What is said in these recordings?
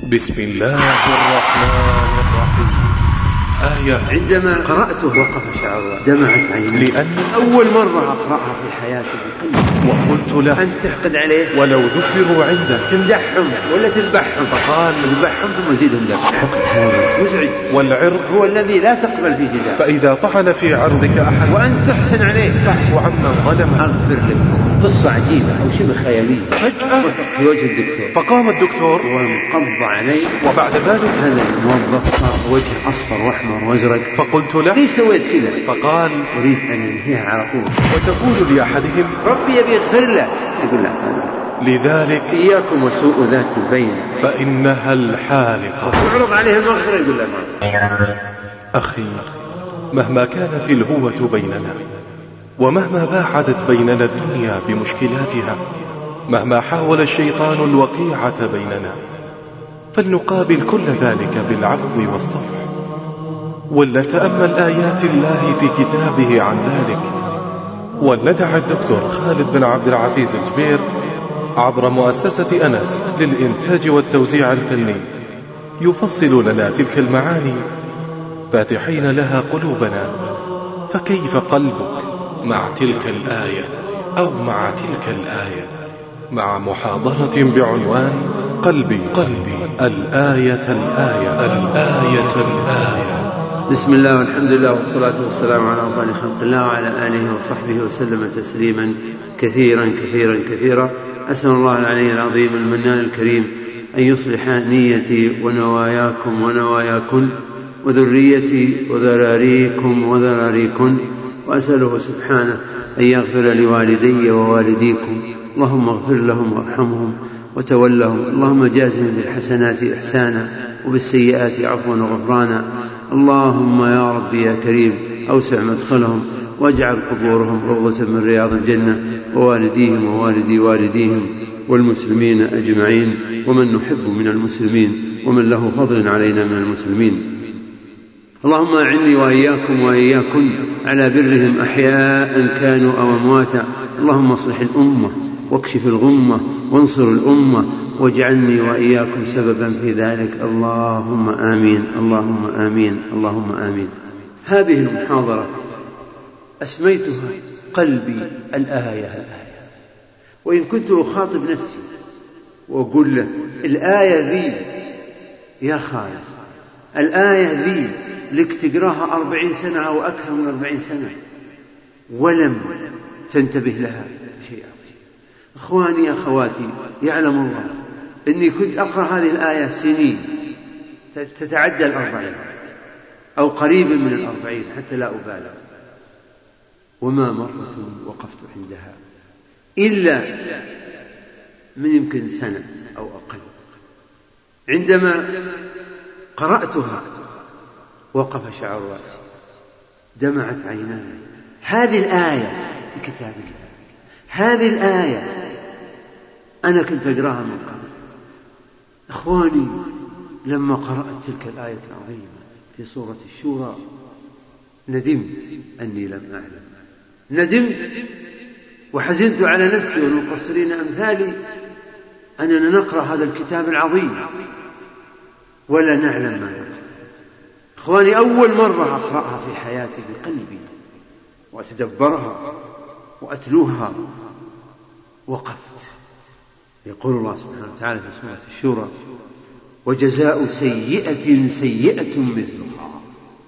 بسم الله الرحمن الرحيم. آية عندما قرأته وقف شعر دمعت عيني، لأن أول مرة أقرأها في حياتي بقلبي. وقلت له أن تحقد عليه ولو ذكروا عنده تمدحهم ولا تذبحهم، فقال تذبحهم ثم زيدهم ذبح. حقد هذا مزعج، والعرض هو الذي لا تقبل فيه جدال. فإذا طعن في عرضك أحد وأن تحسن عليه فاعف عمن ظلم. أغفر له. قصة عجيبة أو شبه خيالية. فجأة وصل في وجه الدكتور فقام الدكتور وانقض عليه، وبعد ذلك هذا الموظف صار وجه أصفر وأحمر وأزرق. فقلت له ليش سويت كذا؟ فقال أريد أن أنهيها على طول. وتقول لأحدهم ربي يبي يغفر له، يقول لا. لذلك إياكم وسوء ذات البين فإنها الحالقة. يعرض عليه المغفرة يقول لا ما. أخي، مهما كانت الهوة بيننا، ومهما باعدت بيننا الدنيا بمشكلاتها، مهما حاول الشيطان الوقيعة بيننا، فلنقابل كل ذلك بالعفو والصفح، ولنتأمل آيات الله في كتابه عن ذلك، ولندع الدكتور خالد بن عبد العزيز الجبير عبر مؤسسة أنس للإنتاج والتوزيع الفني يفصل لنا تلك المعاني، فاتحين لها قلوبنا. فكيف قلبك مع تلك الآية أو مع تلك الآية؟ مع محاضرة بعنوان قلبي الآية الآية. بسم الله والحمد لله والصلاة والسلام على أفضل خلق الله وعلى آله وصحبه وسلم تسليما كثيرا كثيرا كثيرا. أسأل الله العلي العظيم المنان الكريم أن يصلح نيتي ونواياكم ونواياكن وذريتي وذراريكم وذراريكن، وأسأله سبحانه أن يغفر لوالدي ووالديكم. اللهم اغفر لهم وارحمهم وتولهم. اللهم جازهم بالحسنات إحسانا وبالسيئات عفوا وغفرانا. اللهم يا ربي يا كريم أوسع مدخلهم واجعل قبورهم روضة من رياض الجنة، ووالديهم ووالدي والديهم والمسلمين أجمعين، ومن نحب من المسلمين ومن له فضل علينا من المسلمين. اللهم أعني وإياكم وإياكن على برهم أحياء كانوا أو أمواتا. اللهم اصلح الأمة واكشف الغمة وانصر الأمة واجعلني وإياكم سببا في ذلك. اللهم آمين اللهم آمين اللهم آمين. هذه المحاضرة أسميتها قلبي الآية. وإن كنت أخاطب نفسي وأقول له الآية ذي يا خالد، الآية ذي لك تقراها 40 سنة أو أكثر من 40 سنة ولم تنتبه لها شيء. أخواني أخواتي، يعلم الله أني كنت أقرأ هذه الآية سنين تتعدى 40 أو قريبا من 40 حتى لا أبالغ، وما مرة وقفت عندها إلا من يمكن سنة أو أقل. عندما قرأتها وقف شعر رأسي، دمعت عيناي. هذه الآية في كتاب الله، هذه الآية أنا كنت أقرأها من قبل. أخواني، لما قرأت تلك الآية العظيمة في سورة الشورى ندمت أني لم أعلم، ندمت وحزنت على نفسي والمقصرين أمثالي أننا نقرأ هذا الكتاب العظيم ولا نعلم ما نقرأ. أخواني، أول مرة أقرأها في حياتي بقلبي وأتدبرها وأتلوها وقفت. يقول الله سبحانه وتعالى في سورة الشورى: وجزاء سيئة سيئة مثلها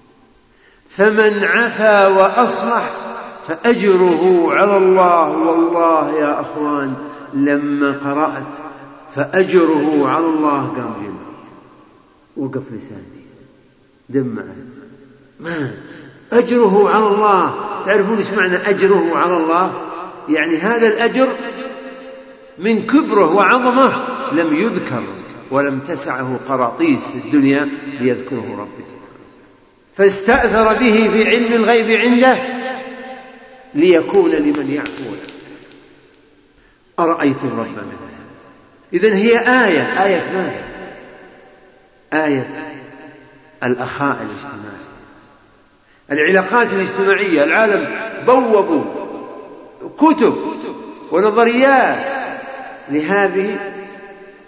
فمن عفا وأصلح فأجره على الله. والله يا أخوان، لما قرأت فأجره على الله قام جنبي، وقف لساني، دمعت. ما أجره على الله؟ تعرفون إيش معنى أجره على الله؟ يعني هذا الأجر من كبره وعظمه لم يذكر ولم تسعه قراطيس الدنيا ليذكره ربه، فاستأثر به في علم الغيب عنده ليكون لمن يعفو. أرأيت الرب مثلا. إذن هي آية ماذا؟ آية الأخاء الاجتماعي، العلاقات الاجتماعية. العالم بوبوا كتب ونظريات لهذه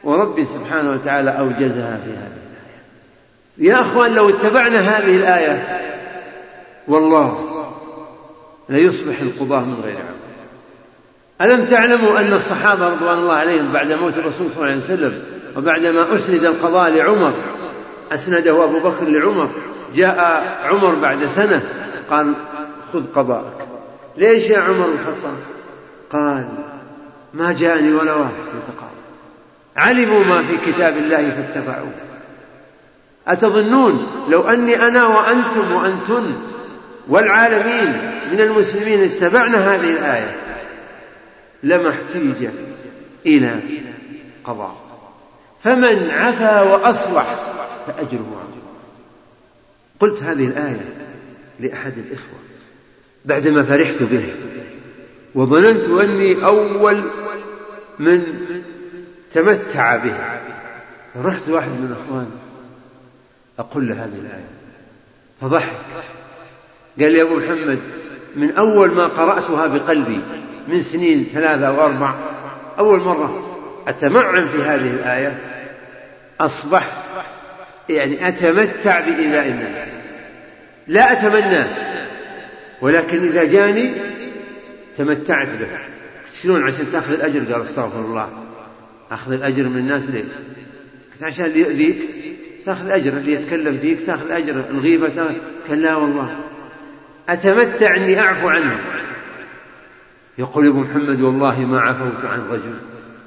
وربي سبحانه وتعالى أوجزها في هذه الآية. يا أخوان لو اتبعنا هذه الآية والله ليصبح القضاة من غير عمل. ألم تعلموا أن الصحابة رضوان الله عليهم بعد موت الرسول صلى الله عليه وسلم وبعدما أسند القضاء لعمر، أسنده أبو بكر لعمر، جاء عمر بعد سنة قال خذ قضاءك. ليش يا عمر الخطاب؟ قال ما جاءني ولا واحد يتقاضى، علموا ما في كتاب الله فاتبعوه. أتظنون لو أني أنا وأنتم وأنتن والعالمين من المسلمين اتبعنا هذه الآية لما احتيج إلى قضاء؟ فمن عفا وأصلح فأجره على الله. قلت هذه الآية لأحد الإخوة بعدما فرحت به وظننت أني أول من تمتع به، فرحت واحد من الأخوان أقول له هذه الآية فضحك، قال لي أبو محمد من أول ما قرأتها بقلبي من سنين 3 أو 4 أول مرة أتمعن في هذه الآية أصبحت يعني أتمتع بإيذاء الناس، لا أتمناه ولكن إذا جاني تمتعت به. شلون عشان تأخذ الأجر؟ قال استغفر الله، أخذ الأجر من الناس ليه؟ عشان اللي يؤذيك تأخذ أجر، اللي يتكلم فيك تأخذ أجر، الغيبة قال لا والله أتمتع أني أعفو عنه. يقول أبو محمد والله ما عفوت عن رجل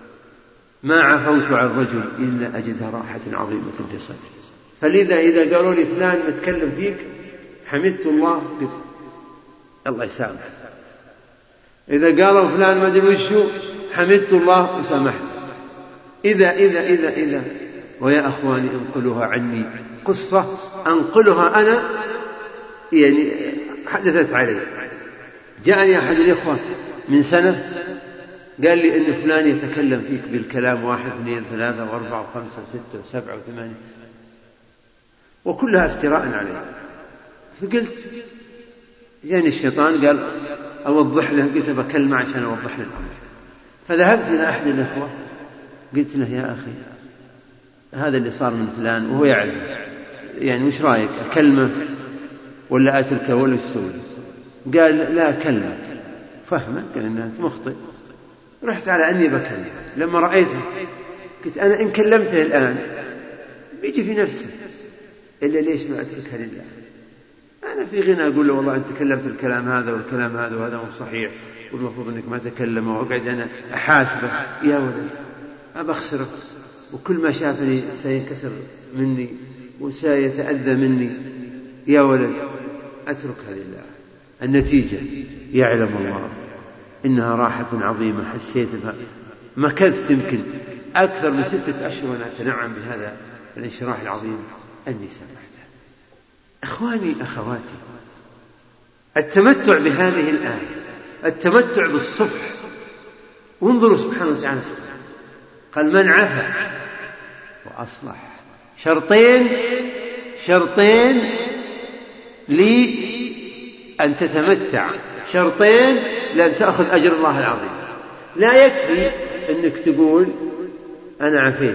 إلا أجد راحة عظيمة في صدري. فلذا إذا قالوا لي فلان متكلم فيك حمدت الله قلت الله يسامح، إذا قالوا فلان ما أدري وشو حمدت الله وسامحت. إذا ويا أخواني انقلوها عني، قصة أنقلها أنا يعني حدثت علي. جاءني أحد الإخوة من سنة قال لي إن فلان يتكلم فيك بالكلام 1 2 3 و4 و5 و6 و7 و8 وكلها افتراء عليه. فقلت يعني الشيطان قال أوضح له، قلت بكلمة عشان أوضح له الأمر. فذهبت إلى أحد الأخوة قلت له يا أخي هذا اللي صار من فلان وهو يعرف، يعني وش رأيك أكلمه ولا أتركه ولا أسوي؟ قال لا كلمة، فهمه قال إنه أنت مخطئ. رحت على أني بكلمه، لما رأيته قلت أنا إن كلمته الآن بيجي في نفسه، إلا ليش ما أتركها لله؟ أنا في غنى أقول له والله أنت تكلمت الكلام هذا والكلام هذا وهذا مو صحيح والمفروض أنك ما تكلم، وأقعد أنا أحاسبه يا ولد أبى أخسره، وكل ما شافني سينكسر مني وسيتأذى مني، يا ولد أتركها لله. النتيجة يعلم الله إنها راحة عظيمة حسيت بها، مكثت يمكن أكثر من 6 أشهر وأنا أتنعم بهذا الانشراح العظيم أني سامحته. أخواني أخواتي، التمتع بهذه الآية، التمتع بالصفح. وانظروا سبحانه وتعالى قال من عفا وأصلح، شرطين لأن تتمتع، شرطين لأن تأخذ أجر الله العظيم. لا يكفي أنك تقول أنا عفيت،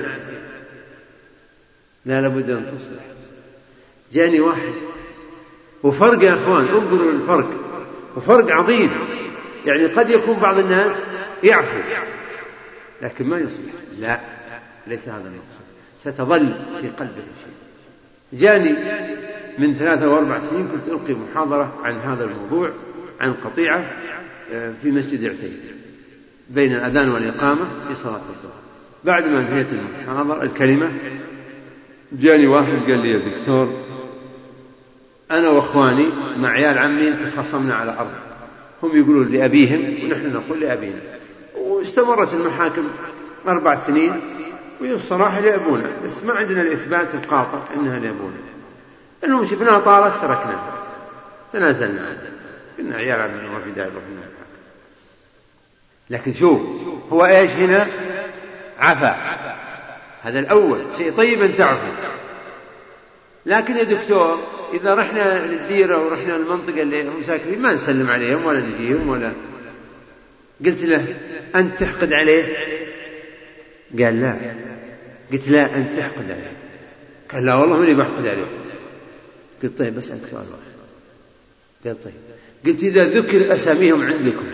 لا لابد أن تصلح. جاني واحد وفرق يا أخوان، انظروا الفرق، وفرق عظيم. يعني قد يكون بعض الناس يعفو لكن ما يصلح، لا ليس هذا المقصود، ستظل في قلبه شيء. جاني من 3 أو 4 سنين كنت ألقي محاضرة عن هذا الموضوع، عن قطيعة في مسجد عتيب بين الأذان والإقامة في صلاة الظهر. بعد ما انتهيت المحاضرة الكلمة جاني واحد قال لي يا دكتور أنا وأخواني مع عيال عمي تخاصمنا على أرض، هم يقولون لأبيهم ونحن نقول لأبينا، واستمرت المحاكم 4 سنين والصراحة لأبونا، بس ما عندنا الإثبات القاطع أنها لأبونا. المهم شفناها طارت تركناها، تنازلنا، قلنا عيال عمي ما في داعي نروح المحاكم. لكن شوف هو إيش هنا؟ عفا، هذا الأول شيء طيب أن تعفو. لكن يا دكتور إذا رحنا للديرة ورحنا للمنطقة اللي هم ساكنين ما نسلم عليهم ولا نجيهم ولا. قلت له أنت تحقد عليه؟ قال لا، قلت لا أنت تحقد عليه. قال لا والله ماني بحقد عليه. قلت طيب بسألك سؤال واحد. قال طيب. قلت إذا ذكر أساميهم عندكم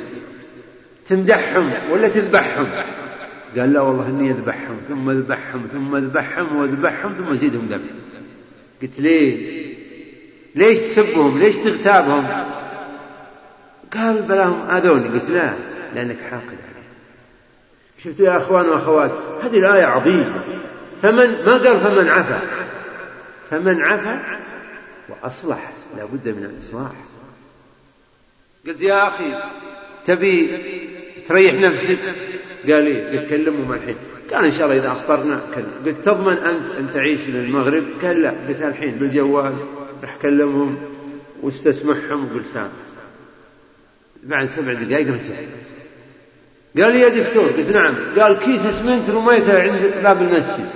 تمدحهم ولا تذبحهم؟ قال لا والله إني أذبحهم ثم أذبحهم ثم أذبحهم وأذبحهم ثم أزيدهم ذبح. قلت ليش تسبهم؟ ليش تغتابهم؟ قال بلاهم آذوني. قلت لا لأنك حاقد عليه. شفتوا يا أخوان وأخوات هذه الآية عظيمة. ما قال فمن عفا وأصلح، لا بد من الإصلاح. قلت يا أخي تبي تريح نفسك؟ قال لي قلت كلمهم الحين. قال إن شاء الله إذا أخطرنا كلم. قلت تضمن أنت أن تعيش للمغرب؟ قال لا. قلت الحين بالجوال رح كلمهم واستسمحهم وقلت سام. بعد 7 دقائق رجع قال لي يا دكتور. قلت نعم. قال كيس اسمنت رميته عند باب المسجد.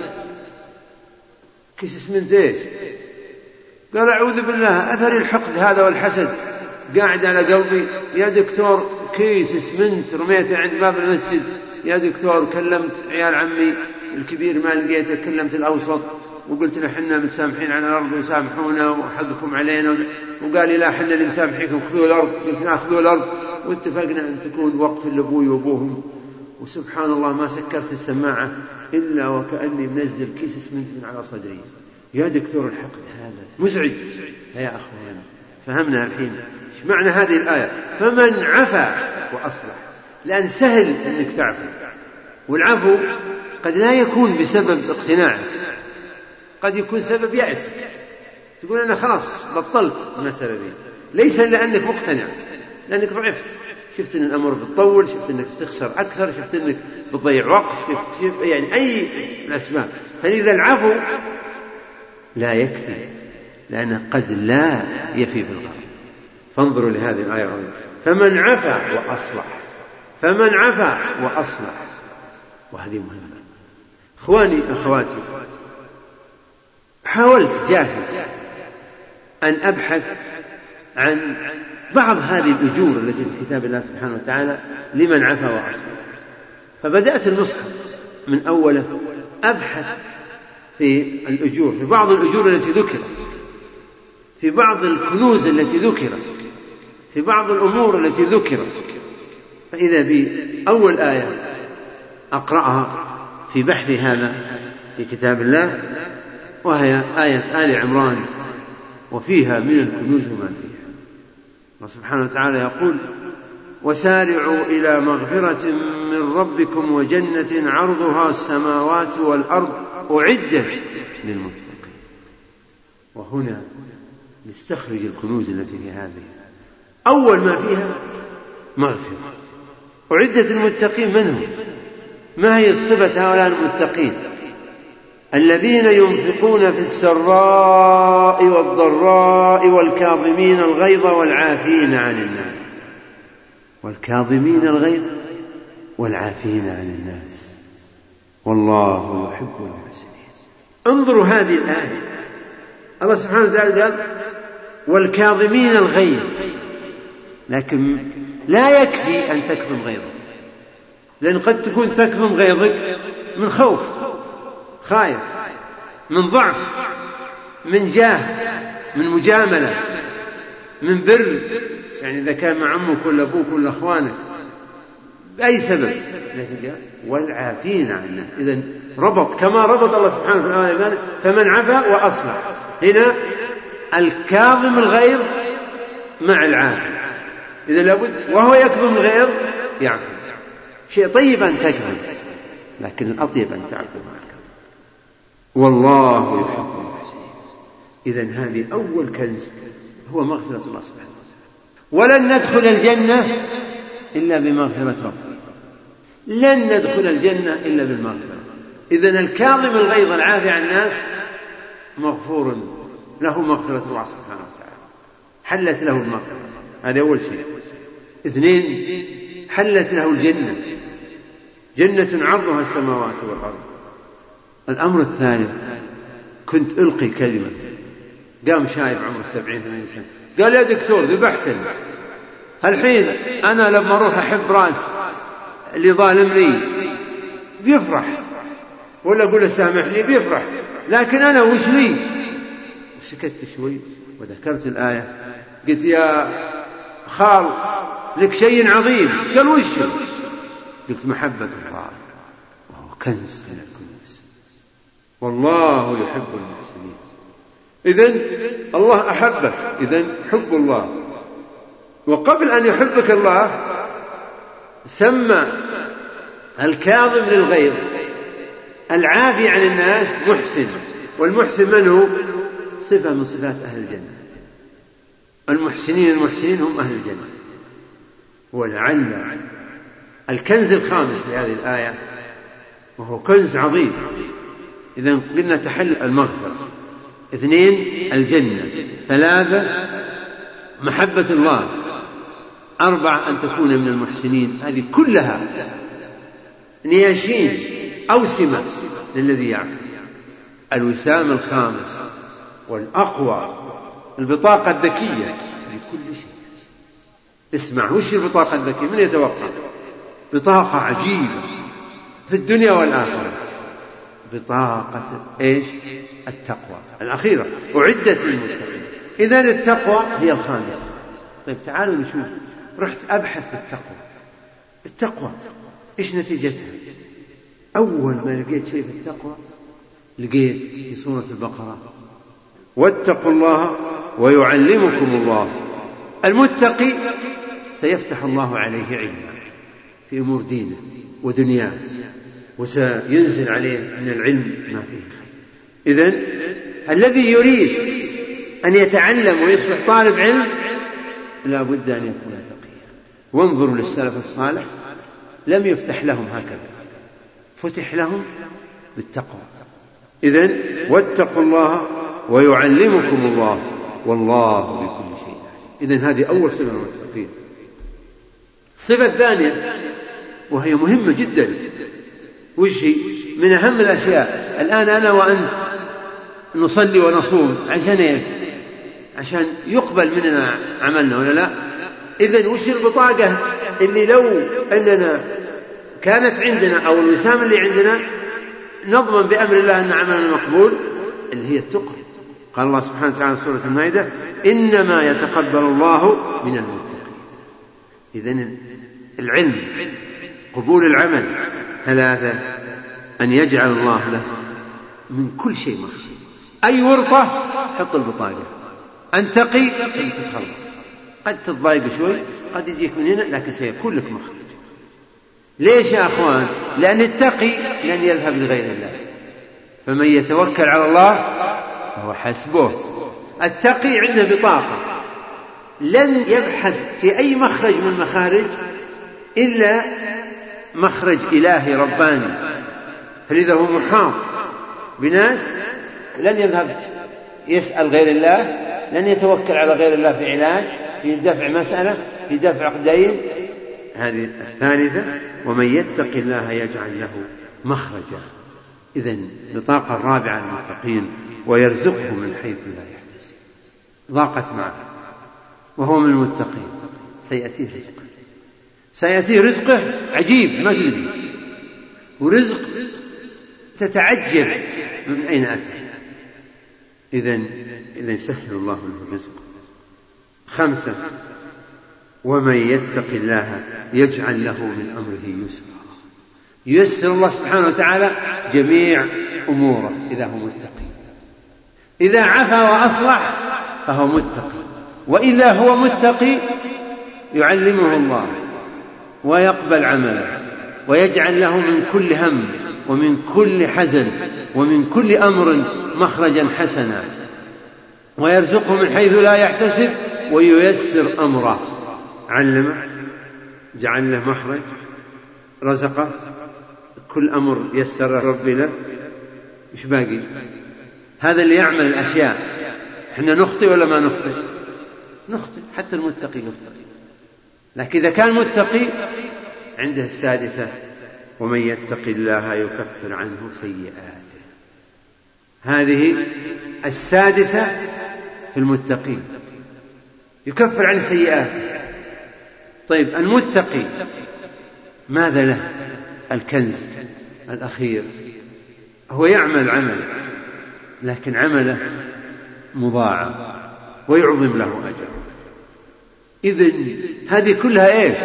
كيس اسمنت ايش؟ قال أعوذ بالله أثر الحقد هذا والحسد قاعد على قلبي. يا دكتور كيس اسمنت رميته عند باب المسجد. يا دكتور كلمت عيال عمي الكبير ما لقيته، كلمت الأوسط وقلت له حنا متسامحين على الأرض وسامحونا وحقكم علينا، وقال لي لا حنا اللي مسامحيكم خذوا الأرض. قلت لا خذوا الأرض، واتفقنا أن تكون وقف لأبوي وأبوهم. وسبحان الله ما سكرت السماعة إلا وكأني منزل كيس اسمنت من على صدري. يا دكتور الحقد هذا مزعج. يا أخوان فهمنا الحين إيش معنى هذه الآية فمن عفا وأصلح. لأن سهل أنك تعفو، والعفو قد لا يكون بسبب اقتناعك، قد يكون سبب يأس. تقول أنا خلاص بطلت المسألة دي، ليس لأنك مقتنع، لأنك ضعفت، شفت أن الأمر بتطول، شفت أنك تخسر أكثر، شفت أنك بتضيع وقت، شفت يعني أي الأسباب. فلذا العفو لا يكفي، لأنه قد لا يفي بالغرض. فانظروا لهذه الآية العظيمة فمن عفا وأصلح، فمن عفا وأصلح. وهذه مهمة. إخواني أخواتي، حاولت جاهد أن أبحث عن بعض هذه الأجور التي في كتاب الله سبحانه وتعالى لمن عفا وأصلح. فبدأت المصحف من أوله أبحث في الأجور، في بعض الأجور التي ذكرت، في بعض الكنوز التي ذكرت، في بعض الأمور التي ذكرت. فإذا بأول آية أقرأها في بحث هذا في كتاب الله، وهي آية آل عمران وفيها من الكنوز ما فيها. الله سبحانه وتعالى يقول وسارعوا إلى مغفرة من ربكم وجنة عرضها السماوات والأرض أعدت للمتقين. وهنا نستخرج الكنوز التي في هذه. أول ما فيها مغفرة أعدت للمتقين. من هم؟ ما هي الصفة هؤلاء المتقين؟ الذين ينفقون في السراء والضراء والكاظمين الغيظ والعافين عن الناس. والكاظمين الغيظ والعافين عن الناس والله يحب المحسنين. انظروا هذه الآية، الله سبحانه وتعالى قال والكاظمين الغيظ، لكن لا يكفي أن تكظم غيظك، لأن قد تكون تكظم غيظك من خوف، خايف، من ضعف، من جاه، من مجاملة، من بر، يعني إذا كان مع عمك ولا أبوك ولا أخوانك بأي سبب. والعافين عن الناس. إذن ربط كما ربط الله سبحانه وتعالى فمن عفا وأصلح. هنا الكاظم الغيظ مع العافي، إذا لابد وهو يكظم الغيظ يعفو. شيء طيب أن تكظم، لكن الأطيب أن تعفو مع الكظم. والله يحب المحسنين. إذن هذه أول كنز هو مغفرة الله سبحانه وتعالى. ولن ندخل الجنة إلا بمغفرة ربنا، لن ندخل الجنة إلا بالمغفرة. إذن الكاظم الغيظ العافي عن الناس مغفور له، مغفرة الله سبحانه وتعالى حلت له المغفرة. هذا أول شيء. 2 حلت له الجنة، جنة عرضها السماوات والأرض. الأمر الثالث، كنت ألقي كلمة، قام شايب عمره 70-80 سنة قال يا دكتور ذبحتني، الحين أنا لما أروح أحب راس اللي ظالم لي بيفرح، ولا أقول له سامحني بيفرح، لكن أنا وش لي؟ سكت شوي وذكرت الآية، قلت يا خال لك شيء عظيم، قال وش؟ قلت محبة الله، وهو كنز من الكنوز، والله يحب المحسنين. إذن الله أحبك، إذن حب الله. وقبل أن يحبك الله سمى الكاظم للغيظ العافي عن الناس محسن، والمحسن من هو؟ صفة من صفات أهل الجنة. المحسنين هم أهل الجنة. ولعل الكنز الخامس لهذه الآية، وهو كنز عظيم، إذن قلنا تحل المغفرة، 2 الجنة، 3 محبة الله، 4 أن تكون من المحسنين. هذه كلها نياشين أوسمة للذي يعفو. الوسام الخامس والأقوى البطاقة الذكية لكل شيء. اسمع، وش البطاقة الذكية؟ من يتوقع؟ بطاقة عجيبة في الدنيا والآخرة، بطاقة إيش؟ التقوى الأخيرة، أعدت للمتقين. إذن التقوى هي الخامسة. طيب تعالوا نشوف، رحت أبحث في التقوى إيش نتيجتها؟ أول ما لقيت شيء في التقوى لقيت في سورة البقرة واتقوا الله ويعلمكم الله. المتقي سيفتح الله عليه علما في أمور دينه ودنياه، وسينزل عليه من العلم ما فيه خير. إذن الذي يريد أن يتعلم ويصبح طالب علم لا بد أن يكون تقيا. وانظروا للسلف الصالح، لم يفتح لهم هكذا، فتح لهم بالتقوى. إذن واتقوا الله ويعلمكم الله والله بكل شيء عليم. إذن هذه أول صفة من المتقين. الصفة الثانية وهي مهمة جدا، وشي من أهم الأشياء. الآن أنا وأنت نصلي ونصوم عشان إيش؟ عشان يقبل مننا عملنا ولا لا؟ إذن وش البطاقة اللي لو أننا كانت عندنا أو الوسام اللي عندنا نضمن بأمر الله أن عملنا مقبول؟ اللي هي التقوى. قال الله سبحانه وتعالى في سورة المائدة إنما يتقبل الله من المتقين. إذن العلم، قبول العمل، 3 أن يجعل الله له من كل شيء مخرج. أي ورطة حط البطاقة. أن تقي تتخلص، قد تتضايق شوي، قد يجيك من هنا، لكن سيكون لك مخرج. ليش يا أخوان؟ لأن التقي لن يذهب لغير الله، فمن يتوكل على الله فهو حسبه. التقي عنده بطاقة لن يبحث في أي مخرج من المخارج إلا مخرج إلهي رباني، فلذا هو محاط بناس لن يذهب يسأل غير الله، لن يتوكل على غير الله في علاج، في دفع مسألة، في دفع دين. هذه الثالثة ومن يتق الله يجعل له مخرجا. إذن البطاقة الرابعة للمتقين ويرزقه من حيث لا يحتسب. ضاقت معه وهو من المتقين، سيأتيه رزقه عجيب ما تدري، ورزق تتعجب من أين أتى. إذن سهل الله له الرزق. 5 ومن يتق الله يجعل له من أمره يسرا. ييسر الله سبحانه وتعالى جميع أموره إذا هو متقي. إذا عفا وأصلح فهو متقي، وإذا هو متقي يعلمه الله ويقبل عمله ويجعل له من كل هم ومن كل حزن ومن كل أمر مخرجا حسنا، ويرزقه من حيث لا يحتسب وييسر أمره. علمه، جعل له مخرج، رزقه، كل أمر يسر ربي له. إيش باقي؟ هذا اللي يعمل الأشياء. إحنا نخطئ ولا ما نخطئ؟ نخطئ، حتى المتقي يخطئ، لكن إذا كان متقي عنده 6 ومن يتق الله يكفر عنه سيئاته. هذه 6 في المتقين، يكفر عن سيئاته. طيب المتقي ماذا له؟ الكنز الأخير هو يعمل عمل لكن عمله مضاعف ويعظم له أجره. إذن هذه كلها إيش؟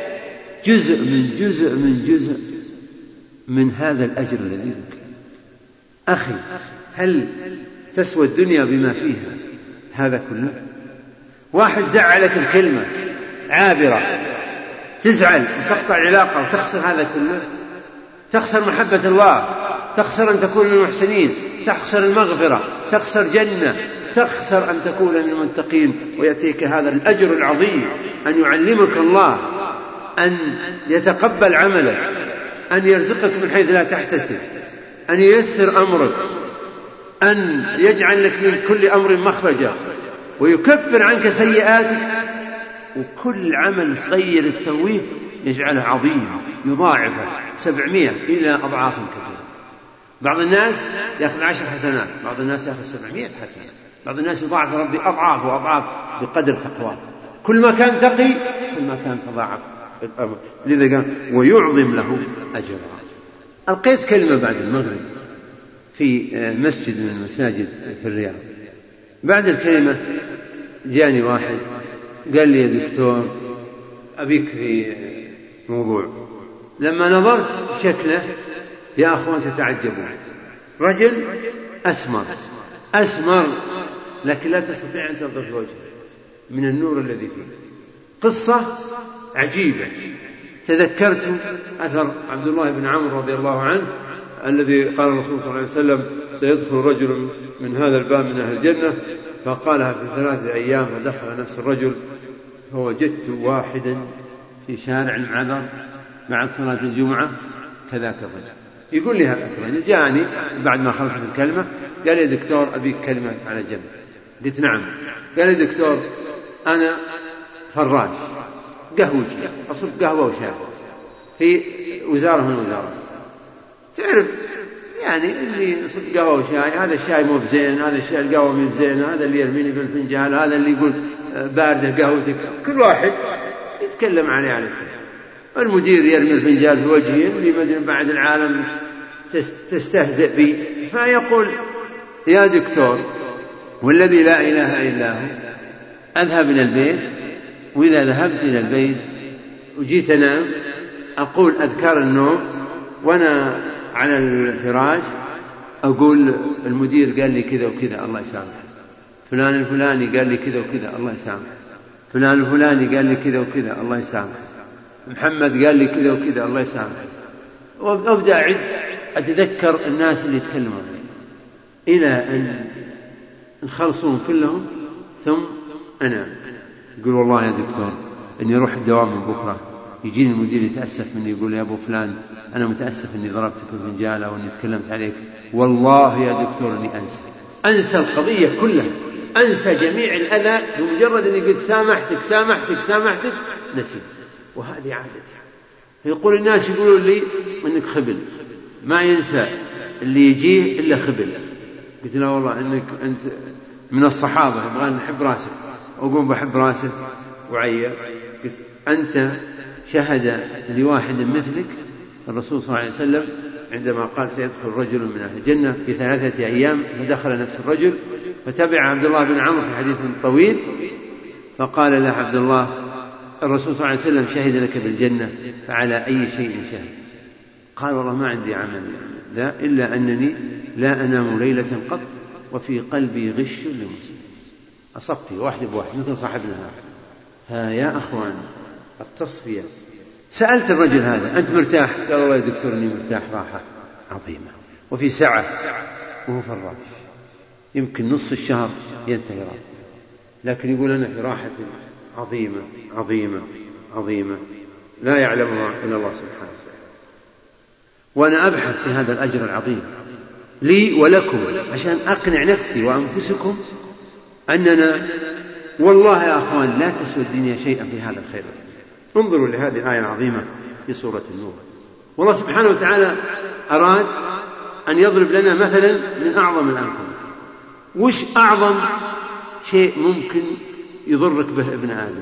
جزء من هذا الأجر الذي ذكر. أخي، هل تسوى الدنيا بما فيها هذا كله؟ واحد زعلك الكلمة عابرة تزعل وتقطع العلاقة وتخسر هذا كله، تخسر محبة الله، تخسر أن تكون من المحسنين، تخسر المغفرة، تخسر جنة، تخسر أن تكون من المتقين، ويأتيك هذا الأجر العظيم أن يعلمك الله، أن يتقبل عملك، أن يرزقك من حيث لا تحتسب، أن ييسر أمرك، أن يجعل لك من كل أمر مخرجا، ويكفر عنك سيئاتك، وكل عمل صغير تسويه يجعله عظيم، يضاعفه 700 إلى أضعاف كثيرة. بعض الناس يأخذ 10 حسنات، بعض الناس يأخذ 700 حسنات، بعض الناس يضاعف ربي أضعاف وأضعاف بقدر تقواه. كل ما كان تقي كل ما كان تضاعف الأمر. لذا قال ويعظم له أجرا. ألقيت كلمة بعد المغرب في مسجد من المساجد في الرياض. بعد الكلمة جاني واحد قال لي يا دكتور أبيك في موضوع. لما نظرت شكله يا أخوان تتعجبون، رجل أسمر لكن لا تستطيع أن تنظر في وجهه من النور الذي فيه. قصة عجيبة. تذكرت أثر عبد الله بن عمرو رضي الله عنه الذي قال الرسول صلى الله عليه وسلم سيدخل رجل من هذا الباب من أهل الجنة، فقالها في 3 أيام، فدخل نفس الرجل فوجدت واحدا في شارع المعذر بعد صلاة الجمعة كذاك الرجل. يقول لي هذا الرجل جاءني بعد ما خلصت الكلمة قال لي دكتور أبيك كلمة على جنب. قلت نعم. قال لي دكتور أنا فراش قهوجي، أصب قهوة وشاي في وزارة من الوزارات. تعرف يعني اللي صب قهوة وشاي، هذا الشاي مو بزين، هذا الشاي القهوة مو بزين، هذا اللي يرميني بالفنجان، هذا اللي يقول باردة قهوتك. كل واحد يتكلم عليه على كل. المدير يرمي الفنجان في وجهه، اللي مدري بعد العالم تستهزئ بي. فيقول يا دكتور والذي لا إله إلا هو أذهب إلى البيت، وإذا ذهبت إلى البيت وجيت أنام أقول أذكار النوم وأنا على الفراش أقول المدير قال لي كذا وكذا الله يسامحه، فلان الفلاني قال لي كذا وكذا الله يسامحه، فلان الفلاني قال لي كذا وكذا الله يسامحه، محمد قال لي كذا وكذا الله يسامحه. وأبدأ أتذكر الناس اللي يتكلمون إلى أن نخلصون كلهم، ثم أنا يقول والله يا دكتور أني أروح الدوام من بكرة، يجيني المدير يتأسف مني يقول يا أبو فلان أنا متأسف أني ضربتك بالفنجالة وأني تكلمت عليك، والله يا دكتور أني أنسى القضية كلها، أنسى جميع الأذى بمجرد أني قلت سامحتك نسيت. وهذه عادتي. يقول الناس يقولون لي أنك خبل، ما ينسى اللي يجيه إلا خبل. قلت لا والله أنك أنت من الصحابة يبغى نحب راسك، أقوم بحب راسك وعيّ. قلت أنت شهد لواحد مثلك الرسول صلى الله عليه وسلم عندما قال سيدخل رجل من أهل الجنة في 3 أيام، فدخل نفس الرجل، فتبع عبد الله بن عمرو في حديث طويل، فقال له عبد الله الرسول صلى الله عليه وسلم شهد لك بالجنة، فعلى أي شيء شهد؟ قال والله ما عندي عمل لا إلا أنني لا أنام ليلة قط وفي قلبي غش لمسلم. أصبتي واحد بواحد مثل صاحبنا ها يا أخوان التصفية. سألت الرجل هذا أنت مرتاح؟ قال والله يا دكتور أني مرتاح راحة عظيمة، وفي سعة، وهو فراش يمكن نصف الشهر ينتهي راحة، لكن يقول أنا في راحة عظيمة عظيمة عظيمة لا يعلمها إلا الله سبحانه وتعالى. وأنا أبحث في هذا الأجر العظيم لي ولكم عشان أقنع نفسي وأنفسكم أننا والله يا أخوان لا تسوى الدنيا شيئا في هذا الخير. انظروا لهذه الآية العظيمة في سورة النور. والله سبحانه وتعالى أراد أن يضرب لنا مثلا من أعظم الأمثلة. وش أعظم شيء ممكن يضرك به ابن آدم؟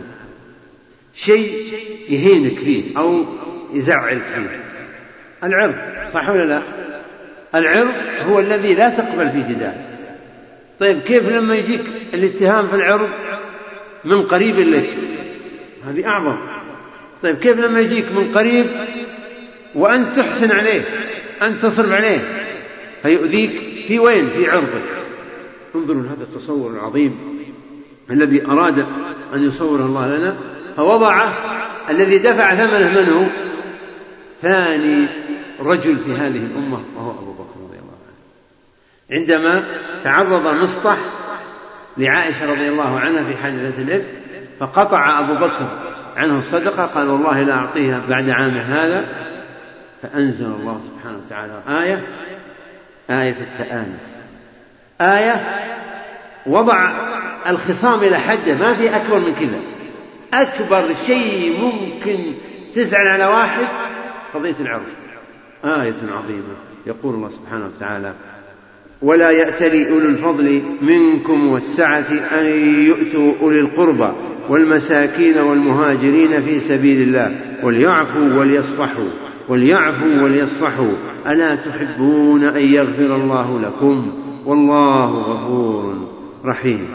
شيء يهينك فيه أو يزعل فيه، العرض، صح ولا لا؟ العرض هو الذي لا تقبل فيه جدال. طيب كيف لما يجيك الاتهام في العرض من قريب لك؟ هذه أعظم. طيب كيف لما يجيك من قريب وأنت تحسن عليه، أنت تصرف عليه فيؤذيك في وين؟ في عرضك. انظروا هذا التصور العظيم الذي أراد أن يصوره الله لنا، فوضع الذي دفع ثمنه منه ثاني رجل في هذه الأمة وهو أبو بكر رضي الله عنه، عندما تعرض مصطح لعائشة رضي الله عنها في حادثة الإفك فقطع أبو بكر عنه الصدقة، قال والله لا أعطيها بعد عام هذا، فأنزل الله سبحانه وتعالى آية التآنف، آية وضع الخصام إلى حده، ما في أكبر من كذا. أكبر شيء ممكن تزعل على واحد قضية العرض. آية عظيمة. يقول الله سبحانه وتعالى ولا يأتلي أولو الفضل منكم والسعة أن يؤتوا أولي القربى والمساكين والمهاجرين في سبيل الله وليعفوا وليصفحوا ألا تحبون أن يغفر الله لكم والله غفور رحيم.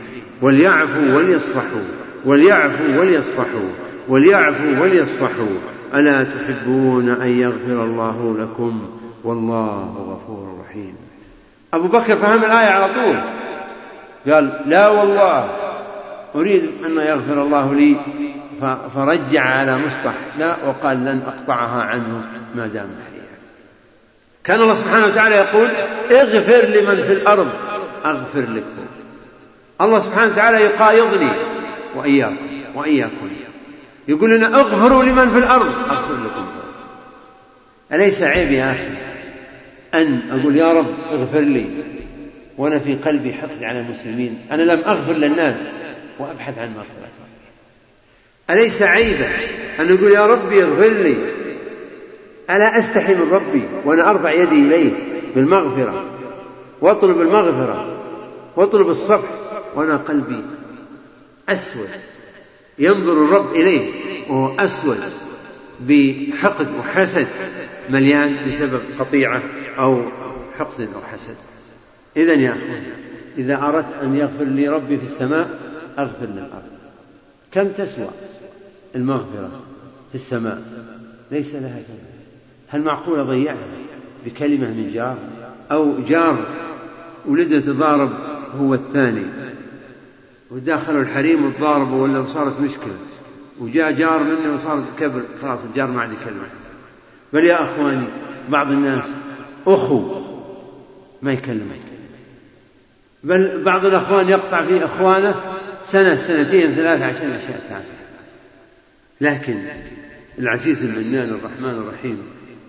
وليعفوا وليصفحوا ألا تحبون أن يغفر الله لكم والله غفور رحيم. أبو بكر فهم الآية على طول، قال لا والله أريد أن يغفر الله لي، فرجع على مصطح لا، وقال لن أقطعها عنه ما دام حيا. كان الله سبحانه وتعالى يقول اغفر لمن في الأرض أغفر لكم. الله سبحانه وتعالى يقايضني وإياكم يقول لنا اغفروا لمن في الأرض أغفر لكم. أليس عيب يا أخي أن أقول يا رب اغفر لي وأنا في قلبي حقد على المسلمين، أنا لم أغفر للناس وأبحث عن مغفرة؟ أليس عيبا أن أقول يا ربي اغفر لي؟ ألا أستحي من ربي وأنا أرفع يدي إليه بالمغفرة وأطلب المغفرة وأطلب الصفح وأنا قلبي أسود، ينظر الرب إليه وهو أسود بحقد وحسد مليان بسبب قطيعة أو حقد أو حسد. إذن يا أخوان إذا أردت أن يغفر لي ربي في السماء أغفر للأرض. كم تسوى المغفرة في السماء؟ ليس لها ثمن. هل معقول أضيعها بكلمة من جار، أو جار ولده تضارب هو الثاني وداخلوا الحريم وتضاربوا ولا صارت مشكلة وجاء جار منه وصارت كبر، خلاص الجار ما عاد يكلمه. بل يا أخواني بعض الناس أخو ما يكلمه، بل بعض الأخوان يقطع في أخوانه سنة سنتين ثلاثة عشان أشياء تافهة. لكن العزيز المنان الرحمن الرحيم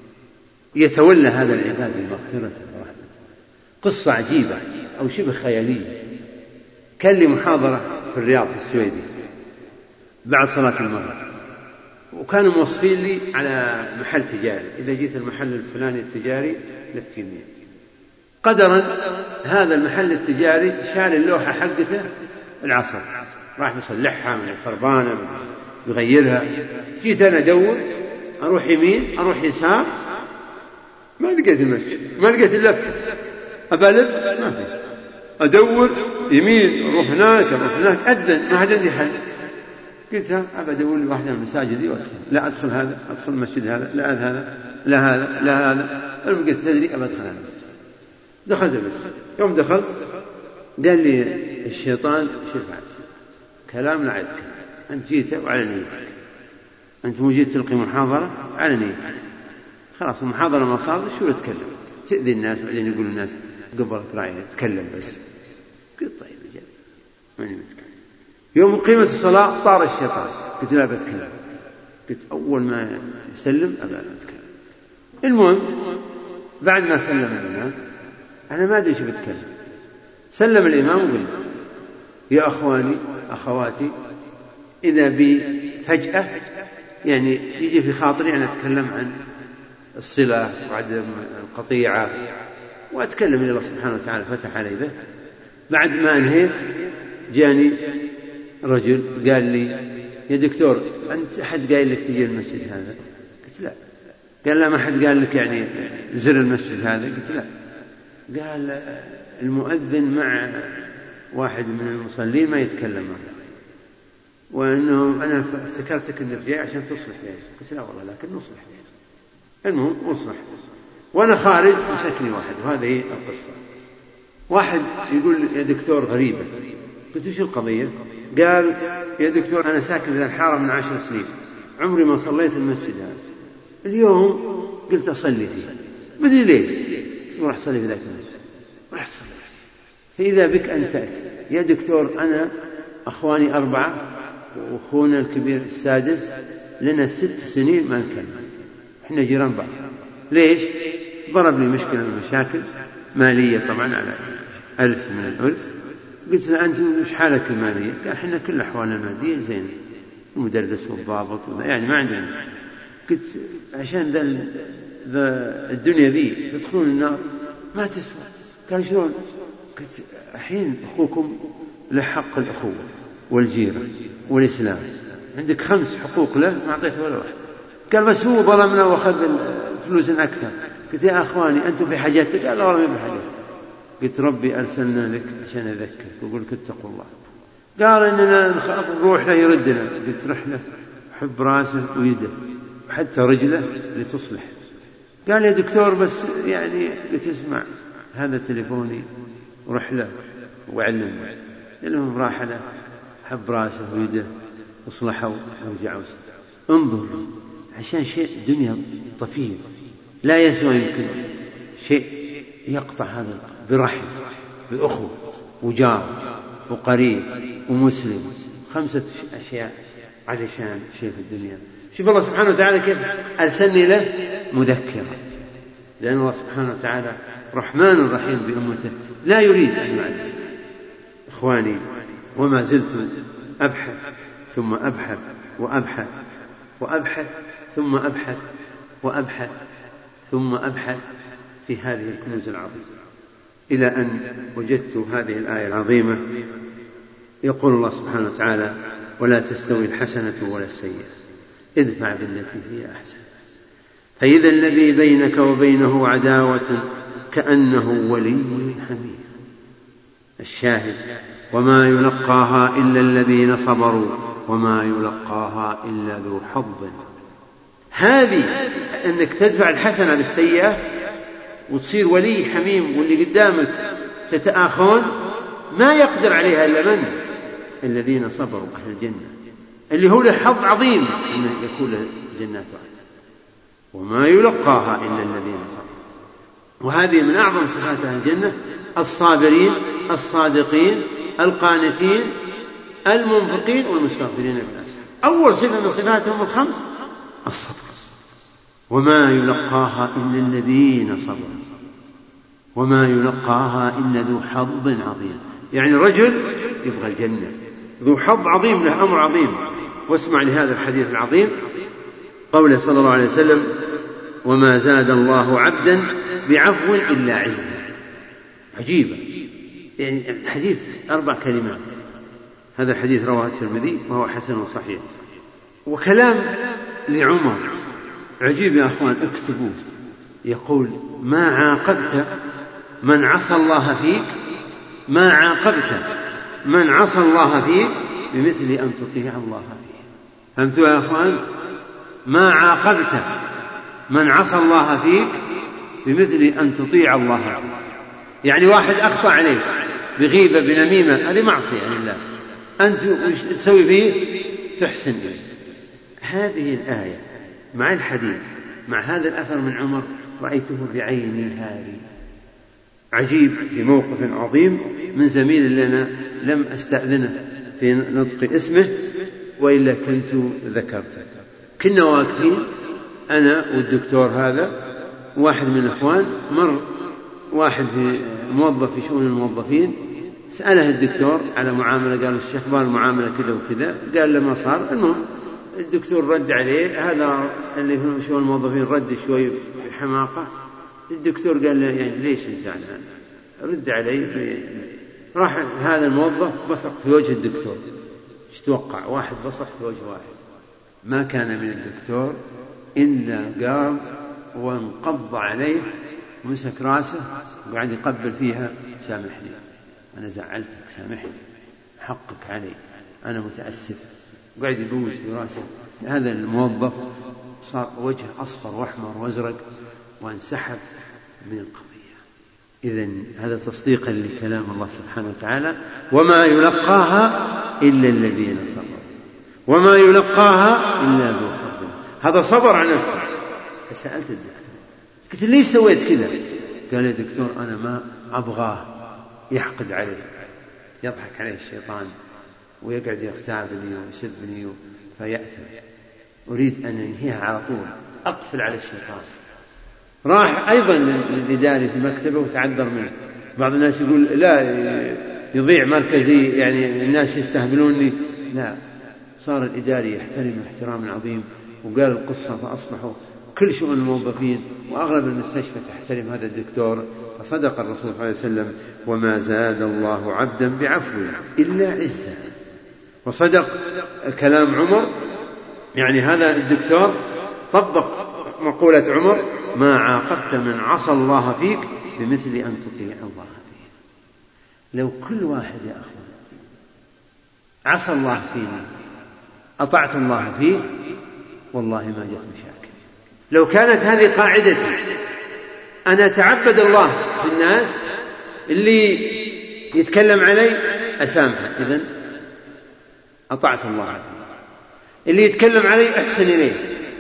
يتولى هذا العباد بمغفرة ورحمة. قصة عجيبة أو شبه خيالية. كان لي محاضرة في الرياض في السويدي بعد صلاة المغرب، وكانوا موصفين لي على محل تجاري، إذا جيت المحل الفلاني التجاري لف يمين. قدرا هذا المحل التجاري شال اللوحة حقته العصر، راح يصلحها من الخربانة يغيرها. جيت أنا أدور أروح يمين أروح يسار ما لقيت المسجد، ما لقيت اللفة، أبى ألف ما في، أدور يمين أروح هناك أدن ما حد عندي حل. قلت أبى أدور لي واحدة من المساجد وأدخل، لا أدخل هذا، أدخل المسجد هذا، لا هذا، لا هذا، لا هذا. أنا قلت تدري أبى أدخل هذا المسجد. دخلت المسجد. يوم دخلت قال لي الشيطان شوف كلام لا عدك، أنت جيت وعلى نيتك، أنت مو جيت تلقي محاضرة على نيتك، خلاص المحاضرة ما صارت شو تتكلم تأذي الناس بعدين يقول الناس قبلك راعي تكلم بس. قلت طيب رجال ماني متكلم. يوم قيمة الصلاة طار الشيطان، قلت لا بتكلم. قلت أول ما يسلم أبى أتكلم. المهم بعد ما سلم الإمام أنا ما أدري شو بتكلم، سلم الإمام وقلت يا أخواني أخواتي إذا بي فجأة يعني يجي في خاطري أن أتكلم عن الصلة وعدم القطيعة وأتكلم إلى الله سبحانه وتعالى فتح علي به. بعد ما أنهيت جاني رجل قال لي يا دكتور أنت أحد قال لك تجي المسجد هذا؟ قلت لا. قال لا ما أحد قال لك يعني زر المسجد هذا؟ قلت لا. قال المؤذن مع واحد من المصلين ما يتكلم معه، وأنه أنا افتكرتك أنك جاي عشان تصلح ليش؟ قلت لا والله لكن نصلح ليش. المهم أصلح، وأنا خارج مسكني واحد، وهذه هي القصة. واحد يقول يا دكتور غريبة. قلت وش القضية؟ قال يا دكتور أنا ساكن في الحارة من 10 سنين، عمري ما صليت المسجد هذا، اليوم قلت أصلي فيه مدري ليش، راح أصلي في ذاك المسجد، راح أصلي فيه. فإذا بك أن تأتي يا دكتور أنا أخواني 4 وأخونا الكبير 6 لنا 6 سنين ما نكلم، إحنا جيران بعض. ليش؟ ضرب لي مشكلة من المشاكل مالية طبعا على 1000 من الألف. قلت له أنت وش حالك المالية؟ قال إحنا كل أحوالنا المادية زين، المدرس والضابط يعني ما عندنا مشكلة. قلت عشان ذا الدنيا ذي تدخلون النار ما تسوى. قال شلون؟ قلت الحين أخوكم له حق الأخوة والجيرة والإسلام، عندك 5 حقوق له ما أعطيته ولا واحد. قال بس هو ظلمنا وأخذ فلوس أكثر. قلت يا أخواني أنتم في حاجتك؟ قال لا والله ما بحاجتك. قلت ربي أرسلنا لك عشان أذكرك وأقول لك اتقوا الله. قال إننا نروح له يردنا. قلت رحلة حب راسه ويده وحتى رجله لتصلح. قال يا دكتور بس يعني قلت اسمع هذا تليفوني ورحلة وعلمنا. لهم راح له حب راسه ويده وصلحوا ورجعوا. انظر عشان شيء دنيا طفيف لا يسوى، يمكن شيء يقطع هذا برحم بأخوة وجار وقريب ومسلم، 5 أشياء علشان شيء في الدنيا. شوف الله سبحانه وتعالى كيف أرسلني له مذكرة، لأن الله سبحانه وتعالى رحمن رحيم بأمته لا يريد أن يعذب. إخواني وما زلت أبحث ثم أبحث وأبحث وأبحث ثم أبحث وأبحث ثم أبحث في هذه الكنوز العظيمة، إلى أن وجدت هذه الآية العظيمة. يقول الله سبحانه وتعالى ولا تستوي الحسنة ولا السيئة ادفع بالتي هي أحسن فإذا الذي بينك وبينه عداوة كأنه ولي حميم. الشاهد وما يلقاها إلا الذين صبروا وما يلقاها إلا ذو حظ. هذه أنك تدفع الحسنة بالسيئة وتصير ولي حميم واللي قدامك تتآخون، ما يقدر عليها إلا من؟ الذين صبروا أهل الجنة، اللي هو له حظ عظيم أن يكون له جنات وعد. وما يلقاها إلا الذين صبروا، وهذه من أعظم صفات أهل الجنة: الصابرين الصادقين القانتين المنفقين والمستغفرين بالأسحار. أول صفة من صفاتهم الخمس الصبر. وما يلقاها إلا الذين صبروا وما يلقاها إلا ذو حظ عظيم. يعني رجل يبغى الجنة ذو حظ عظيم، له أمر عظيم. واسمع لهذا الحديث العظيم، قوله صلى الله عليه وسلم: وما زاد الله عبدا بعفو إلا عزا. عجيبة، يعني الحديث 4 كلمات. هذا الحديث رواه الترمذي وهو حسن صحيح. وكلام لعمر عجيب يا أخوان، اكتبوه. يقول: ما عاقبت من عصى الله فيك، ما عاقبت من عصى الله فيك بمثل أن تطيع الله فيه. فهمتوا يا أخوان؟ ما عاقبت من عصى الله فيك بمثل أن تطيع الله فيه. يعني واحد أخطأ عليك بغيبة بنميمة، هذه معصية لله، أنت وش تسوي فيه؟ تحسن إليه. هذه الآية مع الحديث مع هذا الأثر من عمر رأيته بعيني هذه. عجيب، في موقف عظيم من زميل لنا لم أستأذنه في نطق اسمه وإلا كنت ذكرته. كنا واقفين أنا والدكتور هذا واحد من الأخوان، مر واحد في موظف في شؤون الموظفين، سأله الدكتور على معاملة، قال: الشيخ أخبار المعاملة كذا وكذا. قال له ما صار. المهم الدكتور رد عليه، هذا اللي في شؤون الموظفين رد شوي بحماقة. الدكتور قال له: يعني ليش انت زعلان؟ رد عليه. راح هذا الموظف بصق في وجه الدكتور. ايش توقع؟ واحد بصق في وجه واحد. ما كان من الدكتور إلا قام وانقض عليه ومسك راسه وقعد يقبل فيها: سامحني، أنا زعلتك، سامحني، حقك علي، أنا متأسف. وقعد يبوس في راسه. هذا الموظف صار وجهه أصفر وأحمر وأزرق وانسحب من القضية. إذن هذا تصديقا لكلام الله سبحانه وتعالى: وما يلقاها إلا الذين صبروا وما يلقاها إلا ذو حظ. هذا صبر على نفسه. فسألت الدكتور، قلت: ليش سويت كذا؟ قال: يا دكتور، أنا ما أبغاه يحقد علي، يضحك عليه الشيطان ويقعد يغتابني ويسبني فيأثم، أريد أن أنهيها على طول، أقفل على الشيطان. راح أيضا للإداري في مكتبه وتعذر منه. بعض الناس يقول: لا، يضيع مركزي، يعني الناس يستهبلوني. لا، صار الإداري يحترم احترام عظيم، وقال القصة فأصبحوا كل شؤون الموظفين وأغلب المستشفى تحترم هذا الدكتور. فصدق الرسول صلى الله عليه وسلم: وما زاد الله عبدا بعفو إلا عزا. وصدق كلام عمر، يعني هذا الدكتور طبق مقولة عمر: ما عاقبت من عصى الله فيك بمثل أن تطيع الله فيه. لو كل واحد يا أخوان عصى الله فيني أطعت الله فيه، والله ما جت مشاكل. لو كانت هذه قاعدتي، أنا أتعبد الله في الناس، اللي يتكلم علي أسامحه، إذن أطعت الله فيه. اللي يتكلم علي أحسن إليه،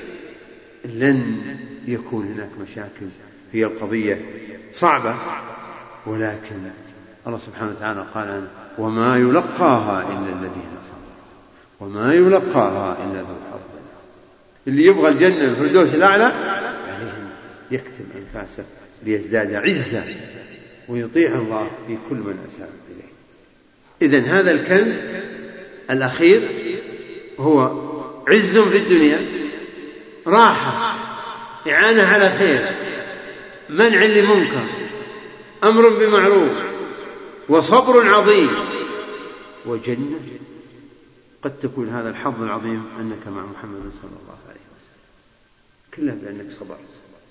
لن يكون هناك مشاكل. هي القضية صعبة، ولكن الله سبحانه وتعالى قال: وما يلقاها إلا الذين صبروا وما يلقاها إلا ذو حظ. اللي يبغى الجنة الفردوس الأعلى عليهم يكتم أنفاسه ليزداد عزة ويطيع الله في كل من أساء إليه. إذن هذا الكنز الأخير هو عز في الدنيا، راحة، إعانة على خير، منع لمنكر، أمر بمعروف، وصبر عظيم، وجنة. قد تكون هذا الحظ العظيم أنك مع محمد صلى الله عليه وسلم، كله بأنك صبرت،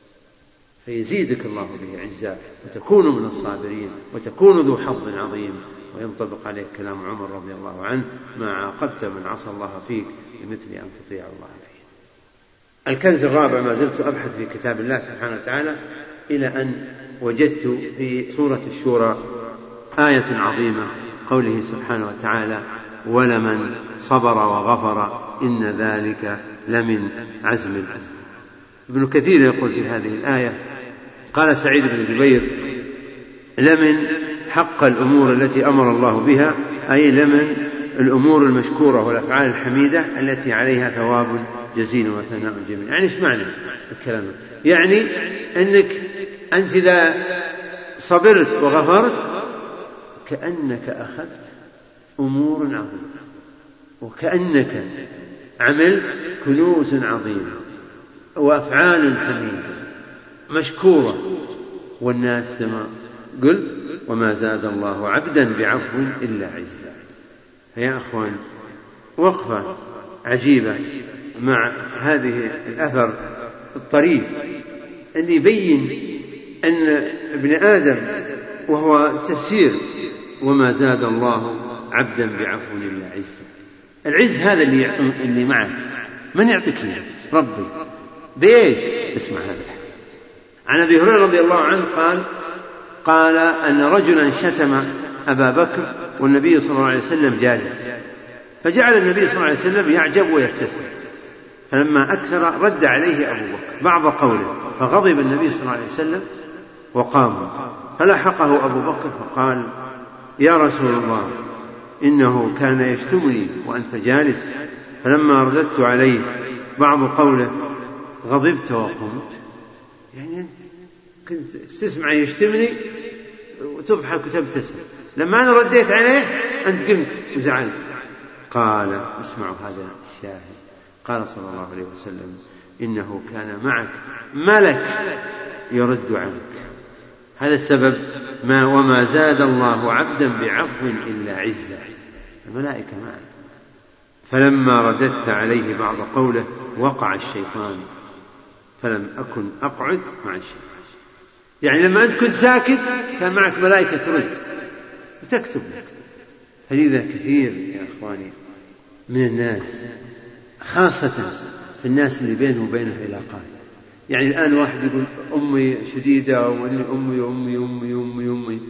فيزيدك الله به عزة وتكون من الصابرين وتكون ذو حظ عظيم. وينطبق عليك كلام عمر رضي الله عنه: ما عاقبت من عصى الله فيك بمثل أن تطيع الله فيه. الكنز الرابع، ما زلت أبحث في كتاب الله سبحانه وتعالى إلى أن وجدت في سورة الشورى آية عظيمة، قوله سبحانه وتعالى: ولمن صبر وغفر إن ذلك لمن عزم الأمور. ابن كثير يقول في هذه الآية: قال سعيد بن جبير: لمن حق الأمور التي أمر الله بها، أي لمن الأمور المشكورة والأفعال الحميدة التي عليها ثواب جزيل وثناء جميل. يعني إيش معنى الكلام؟ يعني أنك أنت إذا صبرت وغفرت كأنك أخذت أمور عظيمة، وكأنك عملت كنوز عظيمة وأفعال حميدة مشكورة. والناس كما قلت: وما زاد الله عبدا بعفو إلا عزا. يا أخوان، وقفة عجيبة مع هذه الأثر الطريف اللي يبين أن ابن آدم، وهو تفسير وما زاد الله عبدا بعفو إلا عزا. العز هذا اللي معك، من يعطيك إياه؟ ربي. بإيش؟ اسمع هذا الحديث عن أبي هريرة رضي الله عنه قال أن رجلا شتم أبا بكر والنبي صلى الله عليه وسلم جالس، فجعل النبي صلى الله عليه وسلم يعجب ويبتسم، فلما أكثر رد عليه أبو بكر بعض قوله، فغضب النبي صلى الله عليه وسلم وقام، فلحقه أبو بكر فقال: يا رسول الله، إنه كان يشتمني وأنت جالس، فلما رددت عليه بعض قوله غضبت وقمت. يعني أنت كنت تسمع يشتمني وتضحك وتبتسم، لما أنا رديت عليه أنت قمت وزعلت. قال: اسمعوا هذا الشاهد، قال صلى الله عليه وسلم: إنه كان معك ملك يرد عنك. هذا السبب وما زاد الله عبدا بعفو إلا عزا. الملائكة معك. فلما رددت عليه بعض قوله وقع الشيطان، فلم أكن أقعد مع الشيطان. يعني لما أنت كنت ساكت كان معك ملائكة ترد وتكتب لك. فلذا كثير يا أخواني من الناس خاصة في الناس اللي بينه وبينه علاقات. يعني الآن واحد يقول أمي شديدة وأني أمي أمي أمي أمي أمي.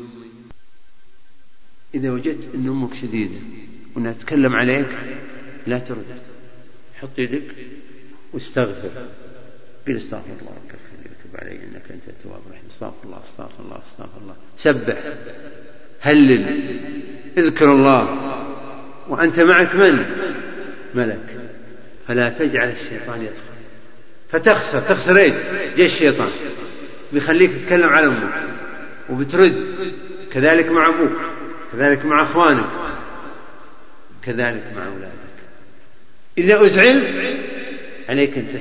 إذا وجدت أن أمك شديدة وأنها تتكلم عليك لا ترد، حط يدك واستغفر، قل استغفر الله ربك وتب علي إنك أنت التواب الرحيم، استغفر الله استغفر الله استغفر الله، سبح، هلل، اذكر الله وأنت معك من؟ ملك. فلا تجعل الشيطان يدخل فتخسر ايش؟ جاء الشيطان بيخليك تتكلم على أمك وبترد، كذلك مع أبوك، كذلك مع أخوانك، كذلك مع أولادك. إذا أزعلت عليك أن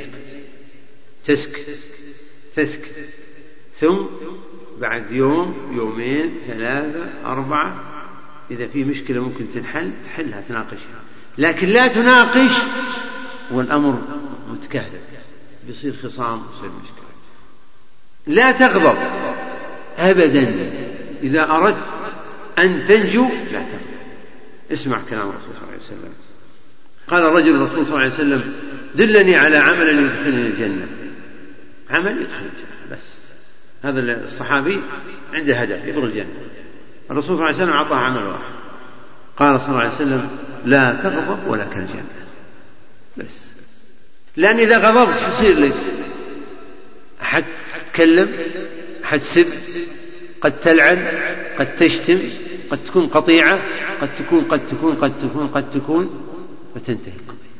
تسكت ثم بعد يوم يومين 3 4 إذا في مشكلة ممكن تحلها تناقشها، لكن لا تناقش والأمر متكهرب، بيصير خصام، بيصير مشكلة. لا تغضب أبدا، إذا أردت أن تنجو لا تغضب. اسمع كلام الرسول صلى الله عليه وسلم. قال الرجل الرسول صلى الله عليه وسلم دلني على عمل يدخلني الجنة. عمل يدخل الجنة بس، هذا الصحابي عنده هدف يدخل الجنة. الرسول صلى الله عليه وسلم أعطاه عمل واحد، قال صلى الله عليه وسلم لا تغضب ولك الجنة بس. لأن إذا غضبت شو يصير لك؟ أحد تتكلم، أحد تسب، قد تلعن، قد تشتم، قد تكون قطيعة، قد تكون فتنتهي.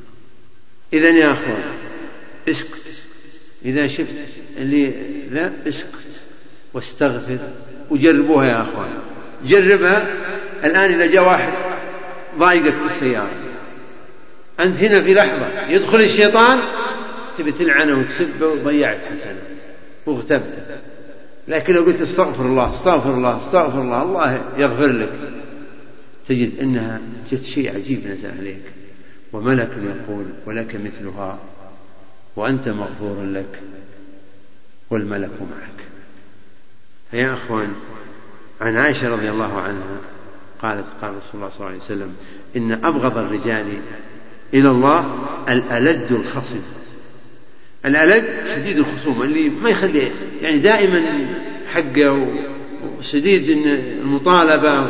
إذن يا أخوان اسكت، إذا شفت اللي لا اسكت واستغفر وجربوها يا أخوان، جربها الآن. إذا جاء واحد ضايقك بالسيارة أنت هنا في لحظة يدخل الشيطان تبي تلعنه وتسبه وضيعت حسنات واغتبته، لكن لو قلت استغفر الله استغفر الله استغفر الله الله يغفر لك، تجد أنها جت شيء عجيب نزل عليك، وملك يقول ولك مثلها وأنت مغفور لك والملك معك. يا أخوان، عن عائشة رضي الله عنها قالت قال رسول الله صلى الله عليه وسلم إن أبغض الرجال إلى الله الألد الخصم. الألد شديد الخصوم، اللي ما يخليه يعني دائما حقه وشديد المطالبة،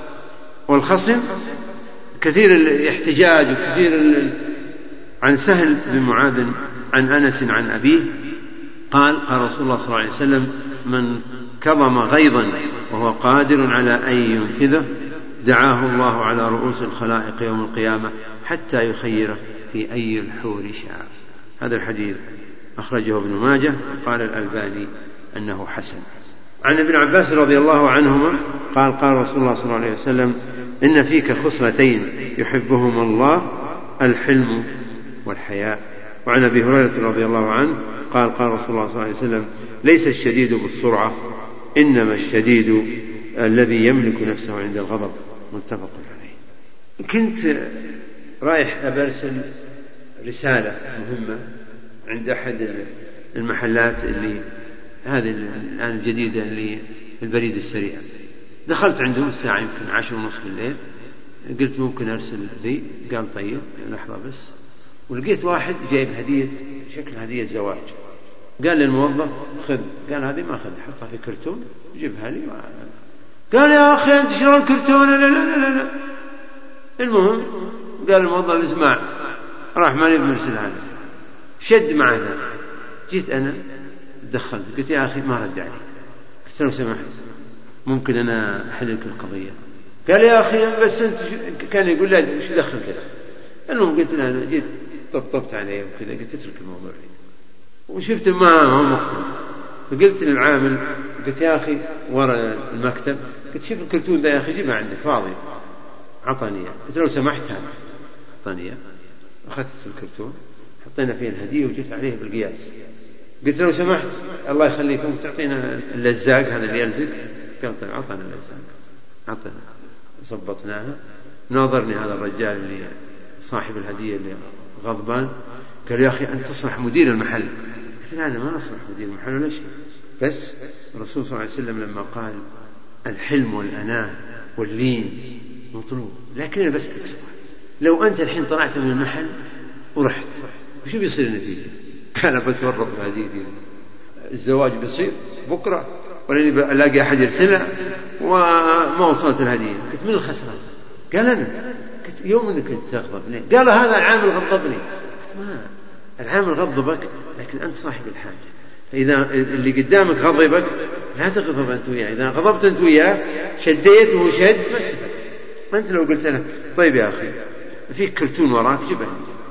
والخصم كثير الاحتجاج وكثير. عن سهل بن معاذ عن أنس عن أبيه قال قال رسول الله صلى الله عليه وسلم من كظم غيظا وهو قادر على أن ينفذه دعاه الله على رؤوس الخلائق يوم القيامة حتى يخيره في أي الحور شاء. هذا الحديث أخرجه ابن ماجه وقال الألباني أنه حسن. عن ابن عباس رضي الله عنهما قال قال رسول الله صلى الله عليه وسلم إن فيك خصلتين يحبهما الله الحلم والحياء. وعن أبي هريرة رضي الله عنه قال قال رسول الله صلى الله عليه وسلم ليس الشديد بالسرعة إنما الشديد الذي يملك نفسه عند الغضب. متفق عليه. كنت رايح أرسل رسالة مهمة عند أحد المحلات اللي هذه الآن الجديدة اللي البريد السريع. دخلت عندهم الساعة يمكن 10:30 بالليل، قلت ممكن أرسل ذي؟ قال طيب لحظة بس. ولقيت واحد جايب هدية شكل هدية زواج، قال للموظف خذ، قال هذه ما أخذ، حطها في كرتون جيبها لي. قال يا أخي أنت شلون كرتون؟ لا لا لا لا. المهم قال الموظف اسمع، راح ماني بمرسلها لك، شد معنا. جيت أنا دخلت قلت يا أخي ما رد علي، قلت لو سمحت ممكن أنا أحل لك القضية؟ قال يا أخي بس أنت كان يقول لا وش دخل كذا. المهم قلت له أنا جيت طبطبت عليه وكذا، قلت اترك الموضوع وشفت ما مقتنع. فقلت للعامل قلت يا أخي وراء المكتب، قلت شوف الكرتون ده يا أخي جيبه عندك فاضي، عطاني. قلت لو سمحت هذا عطاني. أخذت الكرتون حطينا فيه الهدية وجيت عليه بالقياس. قلت لو سمحت الله يخليكم تعطينا اللزاق هذا اللي يلزق. قال طيب عطنا اللزاق، عطنا صبطناها. ناظرني هذا الرجال اللي صاحب الهدية اللي غضبان، قال يا أخي أنت تصلح مدير المحل. قلت لا أنا ما أصلح مدير المحل ولا شيء، بس الرسول صلى الله عليه وسلم لما قال الحلم والأناة واللين مطلوب، لكن أنا بسألك سؤال، لو أنت الحين طلعت من المحل ورحت وشو بيصير النتيجة؟ أنا بتورط بهذه الزواج بيصير بكرة ولا ألاقي أحد يرسلها وما وصلت الهدية، قلت من الخسران؟ قال أنا. قلت يوم أنك كنت تغضب ليه؟ قال هذا العامل غضبني. قلت ما العامل غضبك لكن أنت صاحب الحاجة، فإذا اللي قدامك غضبك لا تغضب أنت وياه، إذا غضبت أنت وياه شديت وشد ما أنت لو قلت له طيب يا أخي في كرتون وراك جبه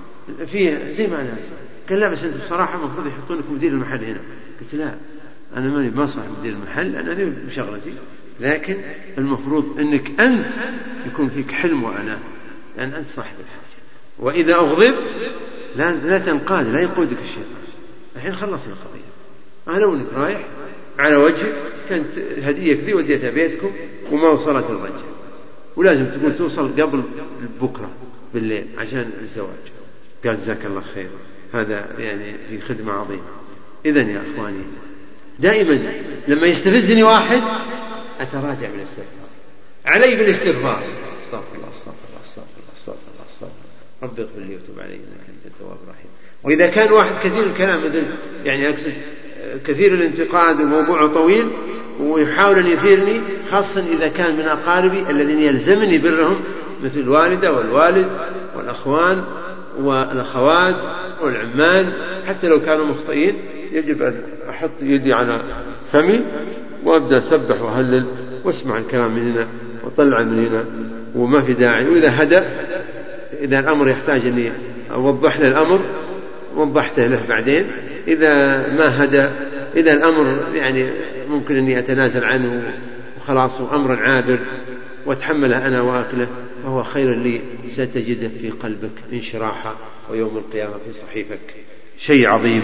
فيه زي ما أنا، قال لا بس أنت بصراحة المفروض يحطونك مدير المحل هنا. قلت لا أنا ماني ما صاحب مدير المحل، أنا ذي بشغلتي، لكن المفروض أنك أنت يكون فيك حلم وأناة لأن أنت صاحب الحاجة، وإذا أغضبت لا تنقاد، لا يقودك الشيطان. الحين خلصنا القضية، أنا وإنك رايح على وجهك كانت هدية ذي وديتها بيتكم وما وصلت الرجل، ولازم تقول توصل قبل بكرة بالليل عشان الزواج. قال جزاك الله خير، هذا يعني في خدمة عظيمة. إذن يا أخواني دائما لما يستفزني واحد أتراجع بالاستغفار، علي بالاستغفار، استغفر الله استغفر الله استغفر الله استغفر الله استغفر الله رب اغفر لي وتب علي إنك أنت التواب الرحيم. وإذا كان واحد كثير الكلام مثل يعني أقصد كثير الانتقاد وموضوعه طويل ويحاول أن يثيرني، خاصة إذا كان من أقاربي الذين يلزمني برهم مثل الوالدة والوالد والأخوان والأخوات والعمان، حتى لو كانوا مخطئين يجب أن أحط يدي على فمي وأبدأ أسبح وأهلل واسمع الكلام من هنا وطلع من هنا وما في داعي. وإذا هدأ إذا الأمر يحتاج أني أوضح له الأمر وضحته له بعدين، إذا ما هدأ إذا الأمر يعني ممكن أني أتنازل عنه وخلاص أمر عابر وأتحمله أنا وأكله، فهو خير لي، ستجده في قلبك انشراحا ويوم القيامة في صحيفك شيء عظيم.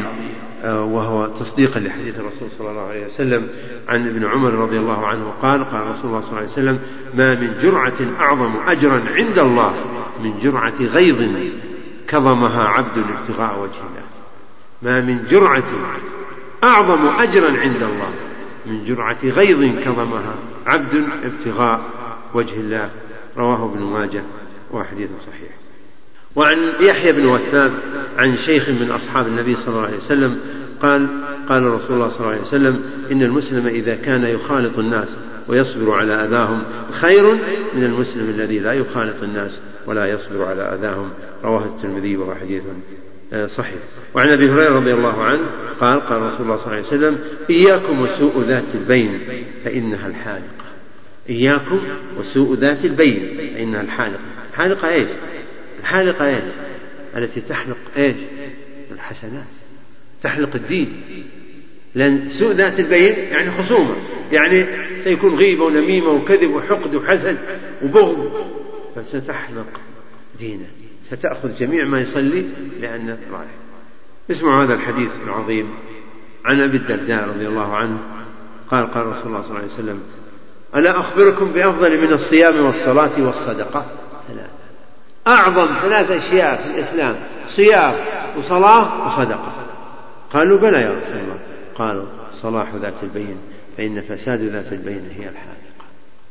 وهو تصديقا لحديث الرسول صلى الله عليه وسلم عن ابن عمر رضي الله عنه قال قال رسول الله صلى الله عليه وسلم ما من جرعة أعظم أجرا عند الله من جرعة غيظ كظمها عبد ابتغاء وجه الله. ما من جرعة أعظم أجرا عند الله من جرعة غيظ كظمها عبد ابتغاء وجه الله، رواه ابن ماجه وحديث صحيح. وعن يحيى بن وثاب عن شيخ من أصحاب النبي صلى الله عليه وسلم قال قال رسول الله صلى الله عليه وسلم إن المسلم إذا كان يخالط الناس ويصبر على أذاهم خير من المسلم الذي لا يخالط الناس ولا يصبر على أذاهم، رواه الترمذي وهو حديث صحيح. وعن أبي هريرة رضي الله عنه قال قال رسول الله صلى الله عليه وسلم إياكم وسوء ذات البين فإنها الحالقة. إياكم وسوء ذات البين فإنها الحالقة. حالقة إيش؟ الحالقة إيش؟ التي تحلق إيش؟ الحسنات، تحلق الدين. لأن سوء ذات البين يعني خصومة، يعني سيكون غيبة ونميمة وكذب وحقد وحسد وبغض، فستحلق دينه، ستأخذ جميع ما يصلي لأنه رايح. اسمعوا هذا الحديث العظيم عن أبي الدرداء رضي الله عنه قال قال رسول الله صلى الله عليه وسلم ألا أخبركم بأفضل من الصيام والصلاة والصدقة؟ أعظم ثلاث أشياء في الإسلام صيام وصلاة وصدقة. قالوا بلى يا رسول الله. قالوا صلاح ذات البين فإن فساد ذات البين هي الحالقة.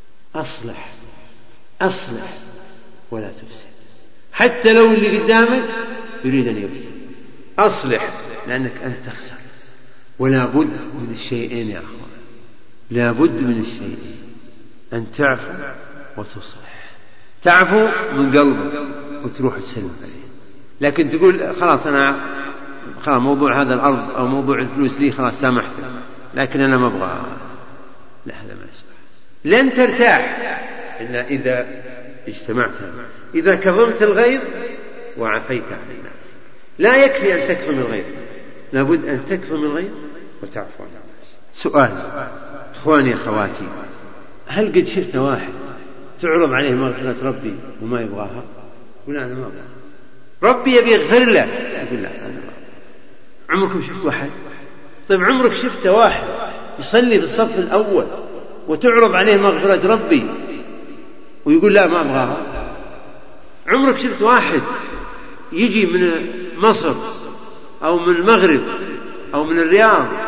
أصلح ولا تفسد، حتى لو اللي قدامك يريد أن يفسد أصلح، لأنك أنت تخسر. ولا بد من الشيئين يا أخوان، لا بد من الشيئين، أن تعفو وتصلح. تعفو من قلبك وتروح تسلم عليه، لكن تقول خلاص أنا خلاص موضوع هذا الأرض أو موضوع الفلوس لي خلاص سامحت، لكن أنا ما أبغى، لا هذا ما يصح. لن ترتاح إلا إذا اجتمعت، إذا كظمت الغيظ وعفيت عن الناس. لا يكفي أن تكظم الغيظ، لابد أن تكظم الغيظ وتعفو عن الناس. سؤال إخواني أخواتي، هل قد شفت واحد تعرض عليه مغفرة ربي وما يبغاها؟ يقول أنا ما أبغاها، ربي يبي يغفر له، يقول لا أنا ما. عمركم شفت واحد؟ طيب عمرك شفت واحد يصلي في الصف الأول وتعرض عليه مغفرة ربي ويقول لا ما أبغاها؟ عمرك شفت واحد يجي من مصر أو من المغرب أو من الرياض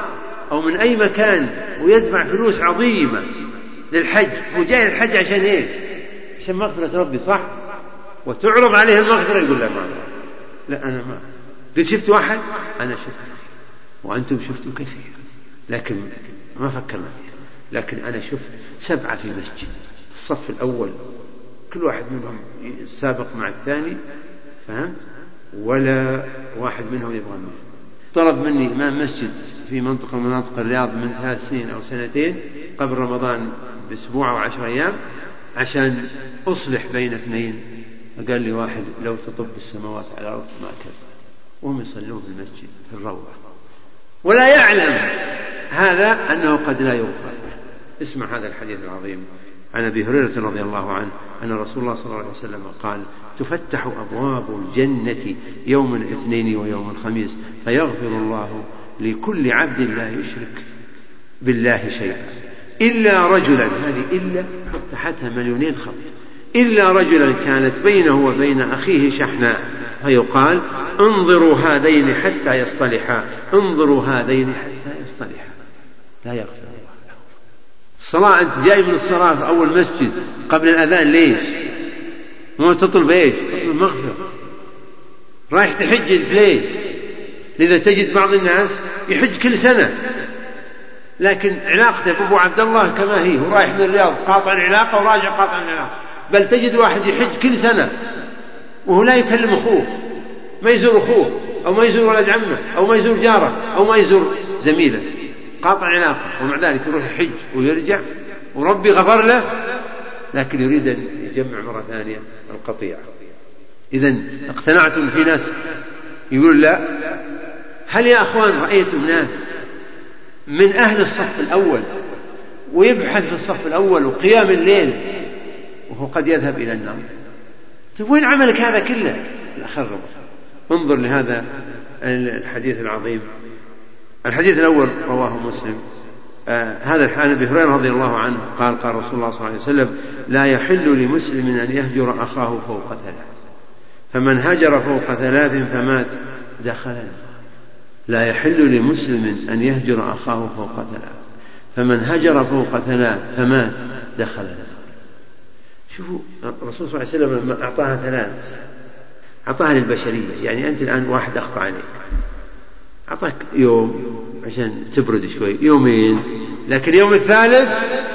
أو من أي مكان ويدفع فلوس عظيمة للحج، وجاي الحج عشان إيش؟ عشان مغفرة ربي، صح؟ وتعرض عليه المغفرة يقول لا ما، لا أنا ما قد شفت واحد، أنا شفت وأنتم شفتوا كثير لكن ما فكرنا فيها، لكن أنا شفت 7 في مسجد الصف الأول كل واحد منهم سابق مع الثاني، فهمت؟ ولا واحد منهم يبغى منه. طلب مني إمام مسجد في منطقة من مناطق الرياض من 3 سنين أو 2 سنين قبل رمضان بأسبوع أو 10 أيام عشان أصلح بين 2. قال لي واحد لو تطب السماوات على الأرض ما كذا، وهم يصلون في المسجد في الروضة ولا يعلم هذا أنه قد لا يغفر. اسمع هذا الحديث العظيم عن أبي هريرة رضي الله عنه أن رسول الله صلى الله عليه وسلم قال: تفتح أبواب الجنة يوم الاثنين ويوم الخميس فيغفر الله لكل عبد لا يشرك بالله شيئا إلا رجلا، هذه إلا فتحتها 2,000,000 خط، إلا رجلا كانت بينه وبين أخيه شحناء فيقال: انظروا هذين حتى يصطلحا، انظروا هذين حتى يصطلحا، لا يغفر الله له. الصلاة أنت جاي من الصلاة في أول مسجد قبل الأذان ليش؟ ما تطلب إيش؟ تطلب مغفرة. رايح تحج ليش؟ لذا تجد بعض الناس يحج كل سنة لكن علاقته بأبو عبد الله كما هي، ورايح من الرياض قاطع العلاقة وراجع قاطع العلاقة. بل تجد واحد يحج كل سنة وهو لا يكلم أخوه، ما يزور أخوه أو ما يزور ولد عمه أو ما يزور جاره أو ما يزور زميله، قاطع علاقة، ومع ذلك يروح يحج ويرجع وربي غفر له، لكن يريد أن يجمع مرة ثانية القطيعة. إذن اقتنعتم في ناس يقول لا. هل يا أخوان رأيتم ناس من أهل الصف الأول ويبحث في الصف الأول وقيام الليل وهو قد يذهب إلى النار؟ وين عملك هذا كله؟ لا خرب. انظر لهذا الحديث العظيم. الحديث الأول رواه مسلم. هذا عن أبي هريرة رضي الله عنه قال: قال رسول الله صلى الله عليه وسلم: لا يحل لمسلم أن يهجر أخاه فوق 3، فمن هجر فوق 3 فمات دخل النار. لا يحل لمسلم أن يهجر أخاه فوق 3، فمن هجر فوق 3 فمات دخل النار. شوفوا الرسول صلى الله عليه وسلم لما أعطاها 3 أعطاها للبشرية. يعني أنت الآن واحد أخطأ عليك، أعطاك يوم عشان تبرد شوي، 2 يوم، لكن اليوم الثالث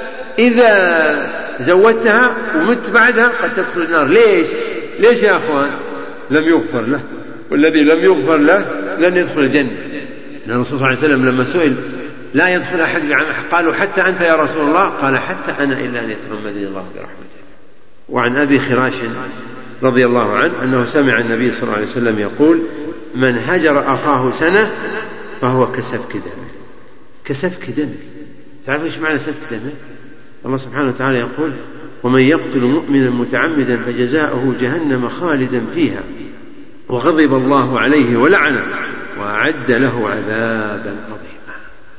إذا زودتها ومت بعدها قد تدخل النار. ليش؟ ليش يا أخوان؟ لم يغفر له، والذي لم يغفر له لن يدخل الجنة. لأن الرسول صلى الله عليه وسلم لما سئل لا يدخل أحد بعمل، قالوا: حتى أنت يا رسول الله؟ قال: حتى أنا إلا أن يتغمدني الله برحمته. وعن أبي خراش رضي الله عنه أنه سمع النبي صلى الله عليه وسلم يقول: من هجر أخاه 1 سنة فهو كسفك دمه. كسفك دمه. تعرفوا إيش معنى سفك دمه؟ الله سبحانه وتعالى يقول: ومن يقتل مؤمنا متعمدا فجزاؤه جهنم خالدا فيها وغضب الله عليه ولعنه وأعد له عذابا عظيما.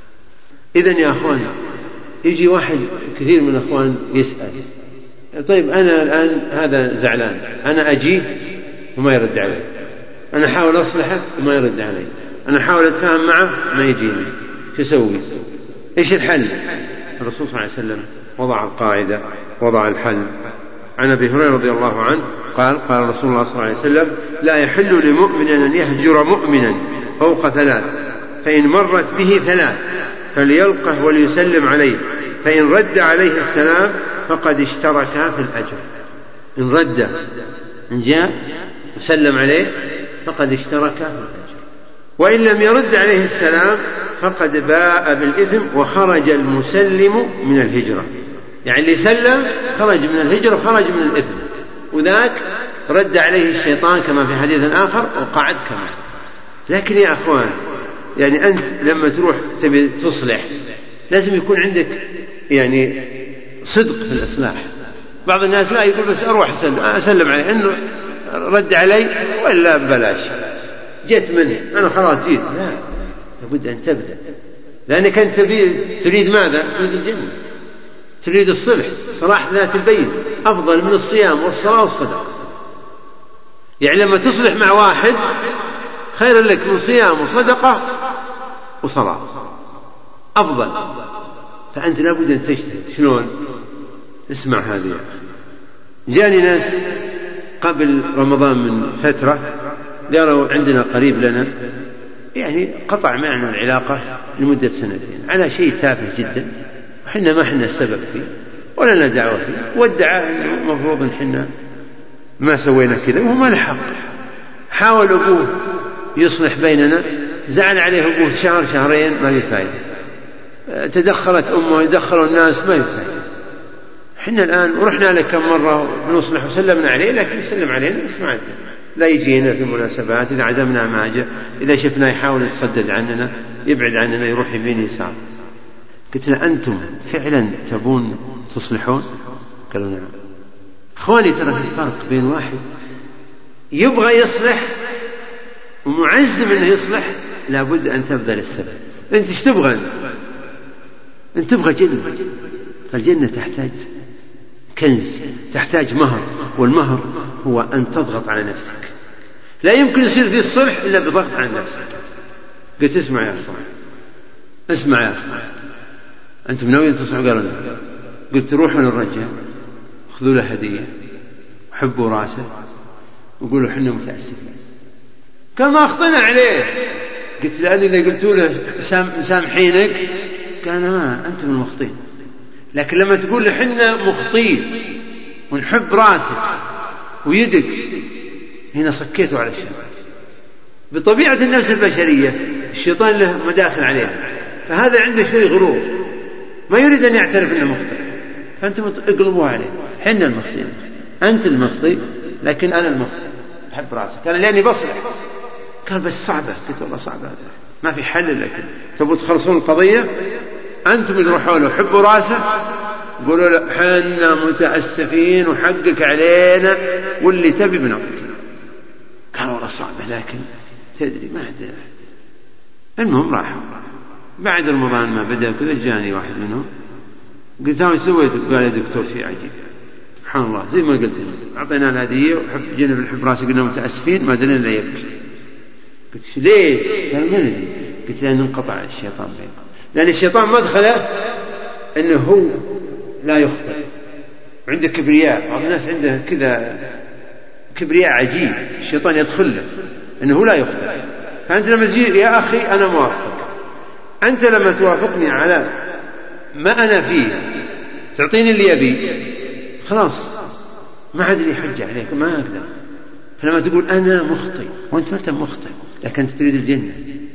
إذن يا أخوان يجي واحد، كثير من الأخوان يسأل: طيب أنا الآن هذا زعلان، أنا أجيه وما يرد علي، أنا أحاول أصلحه وما يرد علي، أنا أحاول أتفاهم معه ما يجيني، شو أسوي؟ إيش الحل؟ الرسول صلى الله عليه وسلم وضع القاعدة، وضع الحل. عن أبي هريرة رضي الله عنه قال: قال رسول الله صلى الله عليه وسلم: لا يحل لمؤمن أن يهجر مؤمنا فوق 3، فإن مرت به 3 فليلقه وليسلم عليه، فإن رد عليه السلام فقد اشترك في الأجر. إن رد، إن جاء وسلم عليه فقد اشترك في الأجر، وإن لم يرد عليه السلام فقد باء بالإثم وخرج المسلم من الهجرة. يعني اللي سلم خرج من الهجرة، خرج من الإثم، وذاك رد عليه الشيطان كما في حديث آخر وقعد كما. لكن يا أخوان يعني أنت لما تروح تبي تصلح لازم يكون عندك يعني صدق في الإصلاح. بعض الناس لا يقول بس أروح أسلم عليه، إنه رد علي ولا بلاش، جيت منه أنا خلاص جيت. لا، لابد أن تبدأ، لأنك أنت تريد ماذا؟ تريد الجنة، تريد الصلح، صلاح ذات البين أفضل من الصيام والصلاة والصدقة. يعني لما تصلح مع واحد خير لك من صيام وصدقة وصلاة. أفضل. فأنت لابد أن تجتهد. شلون؟ اسمع هذه. جاني ناس قبل رمضان من فترة قالوا عندنا قريب لنا يعني قطع معنا العلاقة لمدة 2 سنين على شيء تافه جدا، وحنا ما حنا السبب فيه ولا لنا دعوة فيه، وادعى أنه المفروض أن حنا ما سوينا كذا وهو ما لحق. حاول أبوه يصلح بيننا، زعل عليه أبوه 1 2 ما يفايد، تدخلت أمه، يدخلوا الناس، ما يفايد. حنا الآن ورحنا له كم مرة بنصلح وسلمنا عليه، لكن يسلم علينا بس ما عندنا، لا يجينا في المناسبات، إذا عزمنا ما جاء، إذا شفنا يحاول يتصدد عننا، يبعد عننا، يروح يمين يسار. قلت له أنتم فعلا تبون تصلحون؟ قالوا نعم. أخواني ترى في فرق بين واحد يبغى يصلح ومعزم أنه يصلح، لابد أن تبذل السبب. أنت ايش تبغى؟ أنت تبغى جنة، فالجنة تحتاج كنز، تحتاج مهر، والمهر هو أن تضغط على نفسك. لا يمكن يصير في الصلح إلا بضغط على نفسك. قلت اسمع يا أخوان، اسمع يا أخوان، أنتم ناويين تصلحوا؟ قالوا لا. قلت روحوا للرجال خذوا له هدية وحبوا راسه وقولوا حنا متأسفين. قال ما أخطينا عليه. قلت لأن إذا قلتوا له مسامحينك قال ما أنتم المخطئين، لكن لما تقول حنا مخطئين ونحب راسك ويدك، هنا صكيتوا على الشيء. بطبيعة النفس البشرية الشيطان له مداخل عليها، فهذا عنده شوي غرور، ما يريد أن يعترف أنه مخطئ، فأنتم اقلبوها عليه. حنا المخطئين، أنت المخطئ، لكن أنا المخطئ، أحب راسك. قال لأني بصلح. قال بس صعبة. قلت والله صعبة، ما في حل، لكن تبغوا تخلصون القضية أنتم اللي روحوا له حبوا راسه، قولوا له حنا متأسفين وحقك علينا واللي تبي بنعطيك. قال والله صعبة، لكن تدري ما عندنا. المهم راح بعد رمضان ما بدأ كذا، جاني واحد منهم قلت له ايش سويت؟ قال يا دكتور شيء عجيب، سبحان الله زي ما قلت لي، أعطينا الهدية وحب جنب الحب راسه، قلنا متأسفين، ما دلنا لا يبكي. قلت ليش؟ قال ما ندري. قلت لأنه انقطع الشيطان بينكم، لأن الشيطان مدخله أنه هو لا يخطئ، وعنده كبرياء. بعض الناس عنده كذا كبرياء عجيب، الشيطان يدخل له أنه لا يخطئ. فأنت لما تجي يا أخي أنا موافق، أنت لما توافقني على ما أنا فيه تعطيني اللي يبي، خلاص ما عاد لي حجة عليك، ما أقدر. فلما تقول أنا مخطئ وأنت ما أنت مخطئ، لكن أنت تريد الجنة.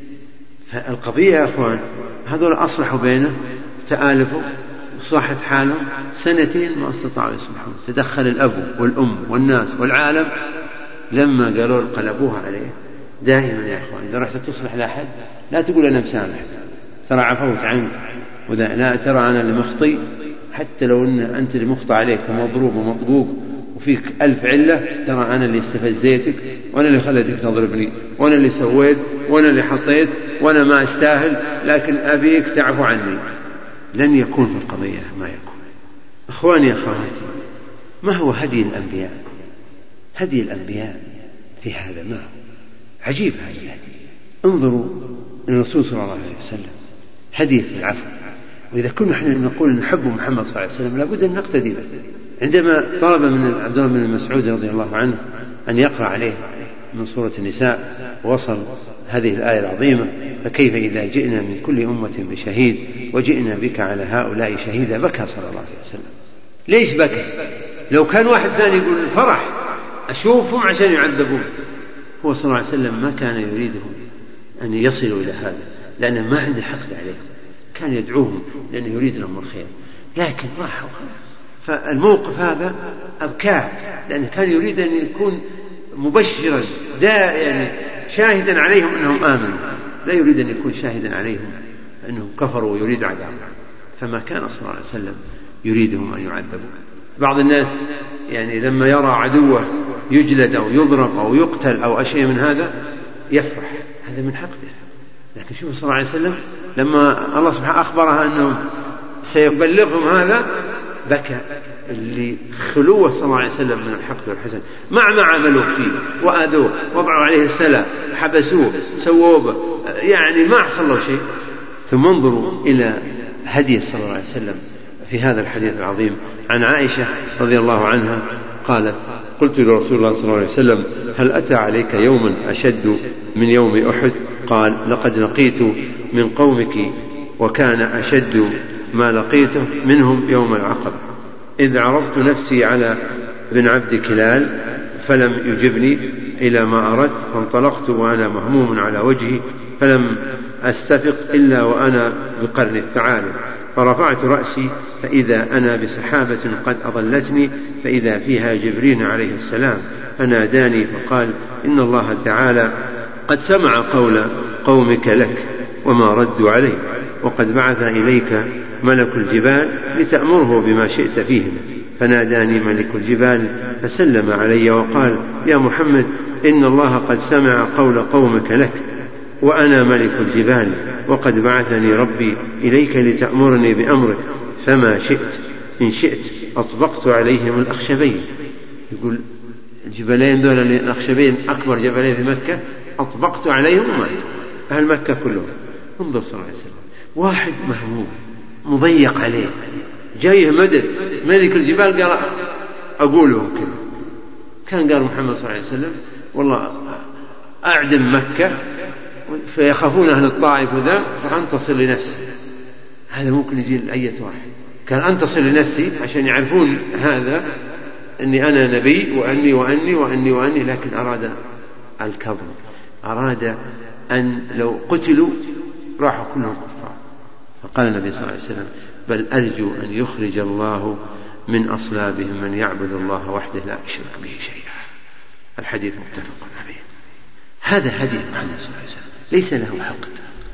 فالقضية يا أخوان هذول أصلحوا بينه، تآلفوا وصاحت حالهم 2 ما استطاعوا يصلحون. تدخل الأب والأم والناس والعالم، لما قالوا قلبوها عليه. دائما يا أخوان إذا رحت تصلح لأحد لا تقول أنا مسامح، ترى عفوت عنك، وذا لا ترى أنا اللي مخطئ، حتى لو أن أنت اللي مخطئ عليك ومضروب ومطبوق وفيك 1000 علة، ترى أنا اللي استفزيتك، وأنا اللي خليتك تضربني، وأنا اللي سويت، وأنا اللي حطيت، وأنا ما أستاهل، لكن أبيك تعفو عني. لن يكون في القضية ما يكون. أخواني أخواتي، ما هو هدي الأنبياء؟ هدي الأنبياء في هذا ما هو عجيب. هذا الهدي انظروا الرسول صلى الله عليه وسلم هدي في العفو. وإذا كنا نحن نقول نحب محمد صلى الله عليه وسلم لابد أن نقتدي به. عندما طلب من عبد الله بن مسعود رضي الله عنه أن يقرأ عليه من سورة النساء، وصل هذه الآية العظيمة: فكيف إذا جئنا من كل أمة بشهيد وجئنا بك على هؤلاء شهيدا. بكى صلى الله عليه وسلم. ليش بكى؟ لو كان واحد ثاني يقول الفرح أشوفهم عشان يعذبون. هو صلى الله عليه وسلم ما كان يريدهم أن يصلوا إلى هذا، لأنه ما عنده حقد عليهم، كان يدعوهم لأنه يريد لهم الخير، لكن راحوا. فالموقف هذا أبكاه، لأنه كان يريد أن يكون مبشرا يعني شاهدا عليهم أنهم آمنوا، لا يريد أن يكون شاهدا عليهم أنهم كفروا ويريد عذاب. فما كان صلى الله عليه وسلم يريدهم أن يعذبوا. بعض الناس يعني لما يرى عدوه يجلد أو يضرب أو يقتل أو أشياء من هذا يفرح، هذا من حقده. لكن شوف صلى الله عليه وسلم لما الله سبحانه أخبرها أنه سيبلغهم هذا بكى لخلوه صلى الله عليه وسلم من الحقد والحسد، ما عملوا فيه وآذوه، وضعوا عليه السلام، حبسوه، سووه، يعني ما خلوا شيء. ثم انظروا إلى هدي صلى الله عليه وسلم في هذا الحديث العظيم عن عائشة رضي الله عنها قالت: قلت لرسول الله صلى الله عليه وسلم: هل أتى عليك يوم أشد من يوم أحد؟ قال: لقد لقيت من قومك وكان أشد ما لقيته منهم يوم العقبة، إذ عرضت نفسي على بن عبد كلال فلم يجبني إلى ما أردت، فانطلقت وأنا مهموم على وجهي، فلم أستفق إلا وأنا بقرن الثعالب، فرفعت رأسي فإذا أنا بسحابة قد أضلتني، فإذا فيها جبريل عليه السلام، فناداني فقال: إن الله تعالى قد سمع قول قومك لك وما ردوا عليه، وقد بعث إليك ملك الجبال لتأمره بما شئت فيهم. فناداني ملك الجبال فسلم علي وقال: يا محمد، إن الله قد سمع قول قومك لك وأنا ملك الجبال، وقد بعثني ربي إليك لتأمرني بأمرك، فما شئت، إن شئت أطبقت عليهم الأخشبين. يقول الجبلين دول الأخشبين أكبر جبلين في مكة، أطبقت عليهم أهل مكة كلهم. انظر صلى الله عليه وسلم، واحد مهموم مضيق عليه، جايه مدد ملك الجبال، قال أقوله كذا. كان قال محمد صلى الله عليه وسلم: والله أعدم مكة فيخافون أهل الطائف وذا، فأنتصر لنفسي. هذا ممكن يجي لأية واحد، كان أنتصر لنفسي عشان يعرفون هذا أني أنا نبي وأني وأني وأني وأني، لكن أراد الكظم، أراد أن لو قتلوا راحوا كلهم كفار. فقال النبي صلى الله عليه وسلم: بل أرجو أن يخرج الله من أصلابهم من يعبد الله وحده لا يشرك به شيئا. الحديث متفق عليه. هذا هدي محمد صلى الله عليه وسلم، ليس له حق.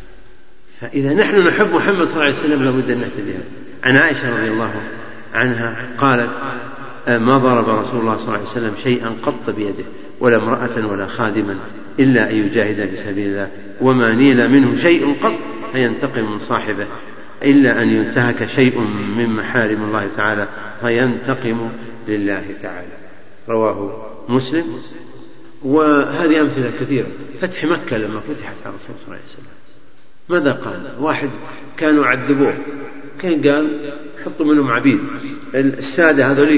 فإذا نحن نحب محمد صلى الله عليه وسلم لابد أن نهتدي. عن عائشة رضي الله عنها قالت: ما ضرب رسول الله صلى الله عليه وسلم شيئا قط بيده، ولا امرأة ولا خادما، إلا أن يجاهد في سبيل الله، وما نيل منه شيء قط فينتقم من صاحبه، إلا أن ينتهك شيء من محارم الله تعالى فينتقم لله تعالى. رواه مسلم. وهذه أمثلة كثيرة. فتح مكة لما فتحت على الرسول صلى الله عليه وسلم ماذا قال؟ واحد كانوا عذبوه، كان قال حطوا منهم عبيد، السادة هذوليك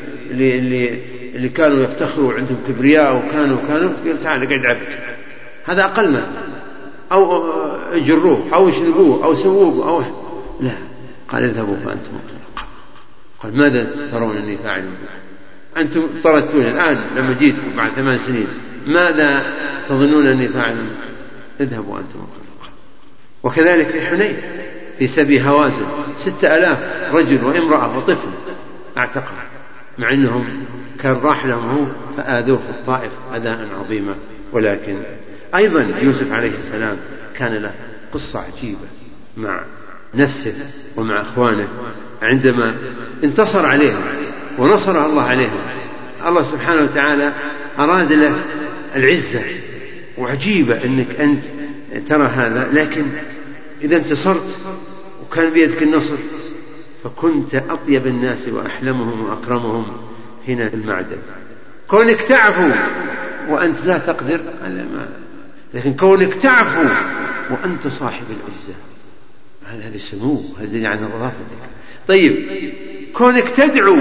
اللي كانوا يفتخروا عندهم كبرياء وكانوا قال تعال قعد عبد، هذا أقل ما، أو جروه أو يشنقوه أو سووه أو لا، قال اذهبوا فأنتم مطلقون. قال ماذا ترون أني فاعل بكم؟ أنتم طردتون الآن لما جيتكم بعد 8 سنين، ماذا تظنون أني فاعل؟ اذهبوا أنتم مطلقون. وكذلك في حنين في سبي هوازن 6000 رجل وامرأة وطفل اعتقل، مع أنهم كان راح لهم هو، فآذوه في الطائف أذى عظيما. ولكن أيضا يوسف عليه السلام كان له قصة عجيبة مع نفسه ومع أخوانه عندما انتصر عليهم ونصر الله عليهم. الله سبحانه وتعالى أراد له العزة، وعجيبة أنك أنت ترى هذا، لكن إذا انتصرت وكان بيدك النصر فكنت أطيب الناس وأحلمهم وأكرمهم هنا في المعدن. كونك تعفو وأنت لا تقدر، لكن كونك تعفو وأنت صاحب العزة، هذا سمو، هذا يعني نظافتك. طيب كونك تدعو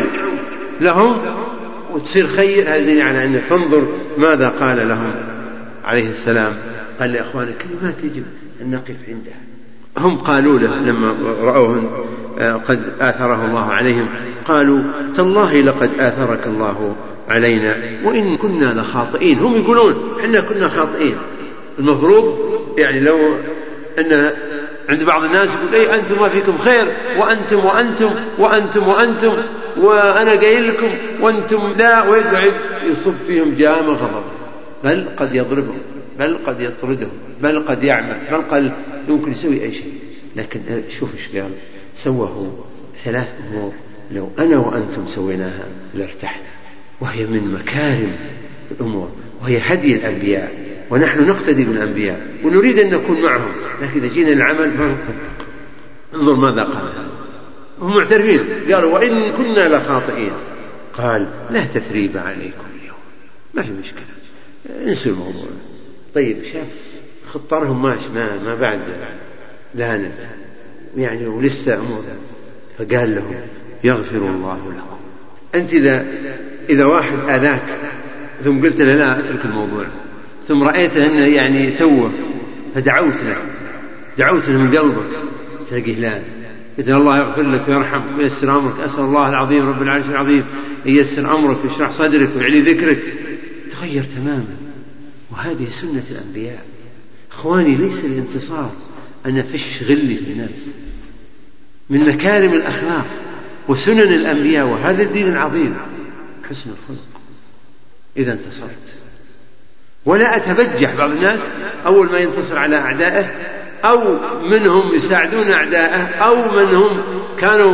لهم وتصير خير، هذا يعني أن تنظر ماذا قال لهم عليه السلام. قال لأخوانه كلمات يجب أن نقف عندها. هم قالوا له لما رأوه قد آثره الله عليهم، قالوا تالله لقد آثرك الله علينا وإن كنا لخاطئين. هم يقولون إحنا كنا خاطئين. المفروض يعني لو أن عند بعض الناس يقول أي أنتم ما فيكم خير، وأنتم وأنتم وأنتم وأنتم وأنا قايل لكم وأنتم لا، ويقعد يصب فيهم جام غضب، بل قد يضربهم، بل قد يطردهم، بل قد يعمل، بل قد يمكن يسوي أي شيء. لكن شوف إيش قال، سواه 3 أمور لو أنا وأنتم سويناها لارتحنا، وهي من مكارم الأمور، وهي هدي الأنبياء، ونحن نقتدي بالأنبياء ونريد أن نكون معهم، لكن إذا جينا العمل ما نطبق. انظر ماذا قال، هم معترفين، قالوا وإن كنا لخاطئين. قال لا تثريب عليكم اليوم، ما في مشكلة، انسوا الموضوع. طيب شاف خطرهم ماشي، ما بعد لانت يعني ولسه أمور. فقال لهم يغفر الله لكم. أنت إذا واحد آذاك ثم قلت له لا أترك الموضوع، ثم رأيته أنه يعني توه فدعوت له من قلبك، تلاقيه لا، إذن الله يغفر لك ويرحمك وييسر أمرك. أسأل الله العظيم رب العرش العظيم أن ييسر أمرك ويشرح صدرك ويعلي ذكرك، تغير تماما. وهذه سنة الأنبياء. إخواني، ليس الانتصار أن أفش غلي في الناس، من مكارم الأخلاق وسنن الأنبياء، وهذا الدين العظيم حسن الخلق. إذا انتصرت، ولا أتبجح. بعض الناس أول ما ينتصر على أعدائه أو منهم يساعدون أعدائه أو منهم كانوا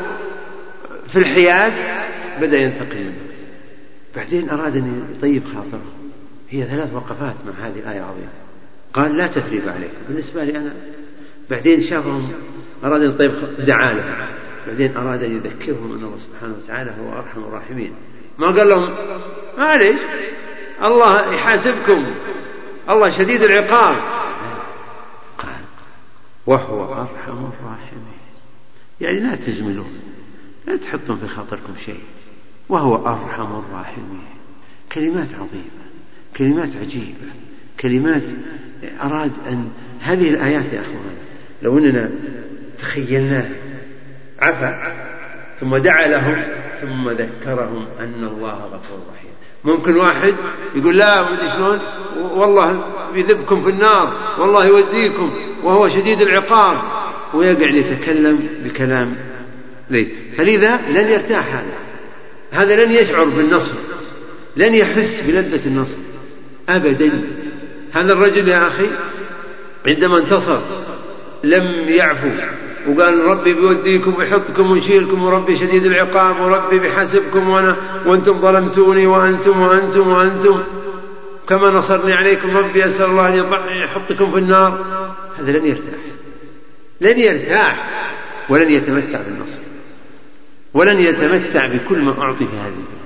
في الحياد بدأ ينتقم منه، بعدين أراد أن يطيب خاطره. هي 3 وقفات مع هذه الآية العظيمة. قال لا تثريب عليكم بالنسبة لي أنا. بعدين شافهم أراد أن يطيب دعا لهم. بعدين أراد أن يذكرهم أن الله سبحانه وتعالى هو أرحم الراحمين. ما قال لهم معليش الله يحاسبكم، الله شديد العقاب. قال وهو أرحم الراحمين. يعني لا تزملون، لا تحطون في خاطركم شيء. وهو أرحم الراحمين. كلمات عظيمة، كلمات عجيبة، كلمات أراد أن هذه الآيات يا أخوان لو أننا تخيلناها، عفا ثم دعا لهم ثم ذكرهم أن الله غفور رحيم. ممكن واحد يقول لا مدري شلون والله يذبكم في النار والله يوديكم وهو شديد العقاب، ويقعد يتكلم بكلام ليه. فلذا لن يرتاح هذا لن يشعر بالنصر، لن يحس بلذة النصر أبدا. هذا الرجل يا أخي عندما انتصر لم يعفو، وقال ربي بيوديكم ويحطكم ويشيلكم وربي شديد العقاب وربي بيحاسبكم وأنتم ظلمتوني وأنتم كما نصرني عليكم ربي أسأل الله أن يحطكم في النار. هذا لن يرتاح ولن يتمتع بالنصر ولن يتمتع بكل ما أعطي في هذه الدنيا.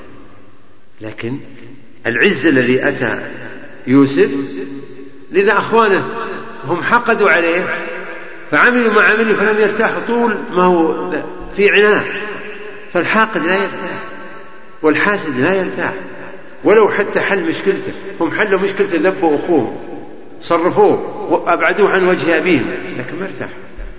لكن العز الذي أتى يوسف، لذا أخوانه هم حقدوا عليه فعملوا ما عملوا فلم يرتاحوا طول ما هو في عناء. فالحاقد لا يرتاح والحاسد لا يرتاح ولو حتى حل مشكلته. هم حلوا مشكلته، ذبوا أخوهم صرفوه وأبعدوه عن وجه أبيهم، لكن ما ارتاح.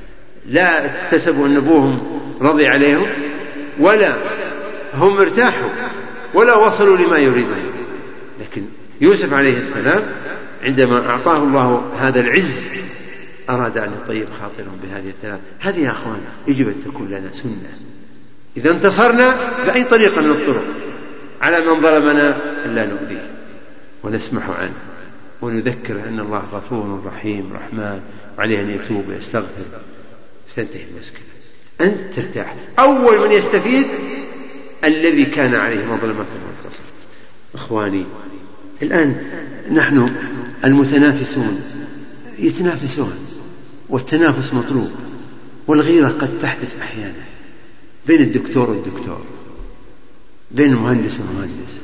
لا اكتسبوا أن أبوهم رضي عليهم ولا هم ارتاحوا ولا وصلوا لما يريدون. لكن يوسف عليه السلام عندما أعطاه الله هذا العز أراد أن يطيب خاطرهم بهذه الثلاث. هذه يا أخوان يجب أن تكون لنا سنة. إذا انتصرنا بأي طريقة من الطرق على من ظلمنا ألا نؤذيه ونسمح عنه ونذكر أن الله غفور رحيم رحمن وعليه أن يتوب ويستغفر، تنتهي المشكلة. أنت ترتاح. أول من يستفيد الذي كان عليه مظلمة وانتصر. إخواني، الآن نحن المتنافسون يتنافسون، والتنافس مطلوب، والغيرة قد تحدث أحيانا بين الدكتور والدكتور، بين المهندس والمهندس.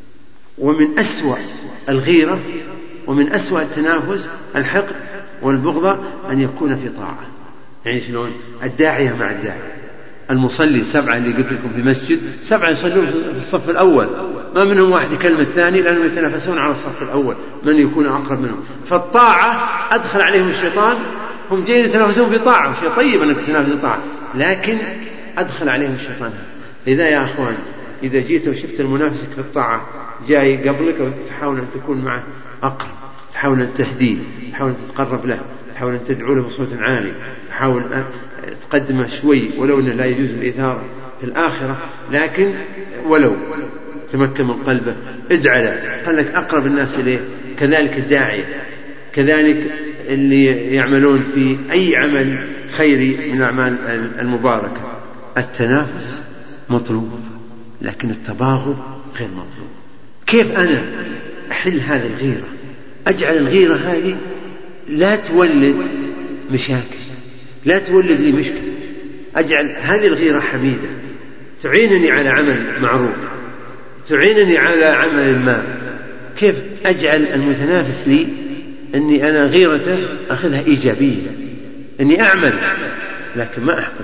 ومن أسوأ الغيرة ومن أسوأ التنافس الحقد والبغضة أن يكون في طاعة. يعني شلون؟ الداعية مع الداعية. المصلي 7 اللي قلت لكم في مسجد 7 يصلون في الصف الأول، ما منهم واحد يكلم الثاني لأنهم يتنافسون على الصف الأول من يكون أقرب منهم. فالطاعة أدخل عليهم الشيطان، هم جايين يتنافسون في طاعة، شيء طيب أنك تتنافس في طاعة، لكن أدخل عليهم الشيطان. إذا يا أخوان إذا جيت وشفت المنافسك في الطاعة جاي قبلك وتحاول أن تكون معه أقرب، تحاول أن تهديه، تحاول أن تتقرب له، تحاول أن تدعو له بصوت عالي، تحاول أن تقدمه شوي ولو أنه لا يجوز الإثارة في الآخرة، لكن ولو تمكن من قلبه ادعى له، خلك أقرب الناس إليه. كذلك الداعية، كذلك اللي يعملون في أي عمل خيري من الأعمال المباركة. التنافس مطلوب لكن التباغض غير مطلوب. كيف أنا أحل هذه الغيرة؟ أجعل الغيرة هذه لا تولد مشاكل، لا تولد لي مشكلة. أجعل هذه الغيرة حميدة تعينني على عمل معروف، تعينني على عمل ما. كيف أجعل المتنافس لي أني أنا غيرته أخذها إيجابية، أني أعمل لكن ما أحقد.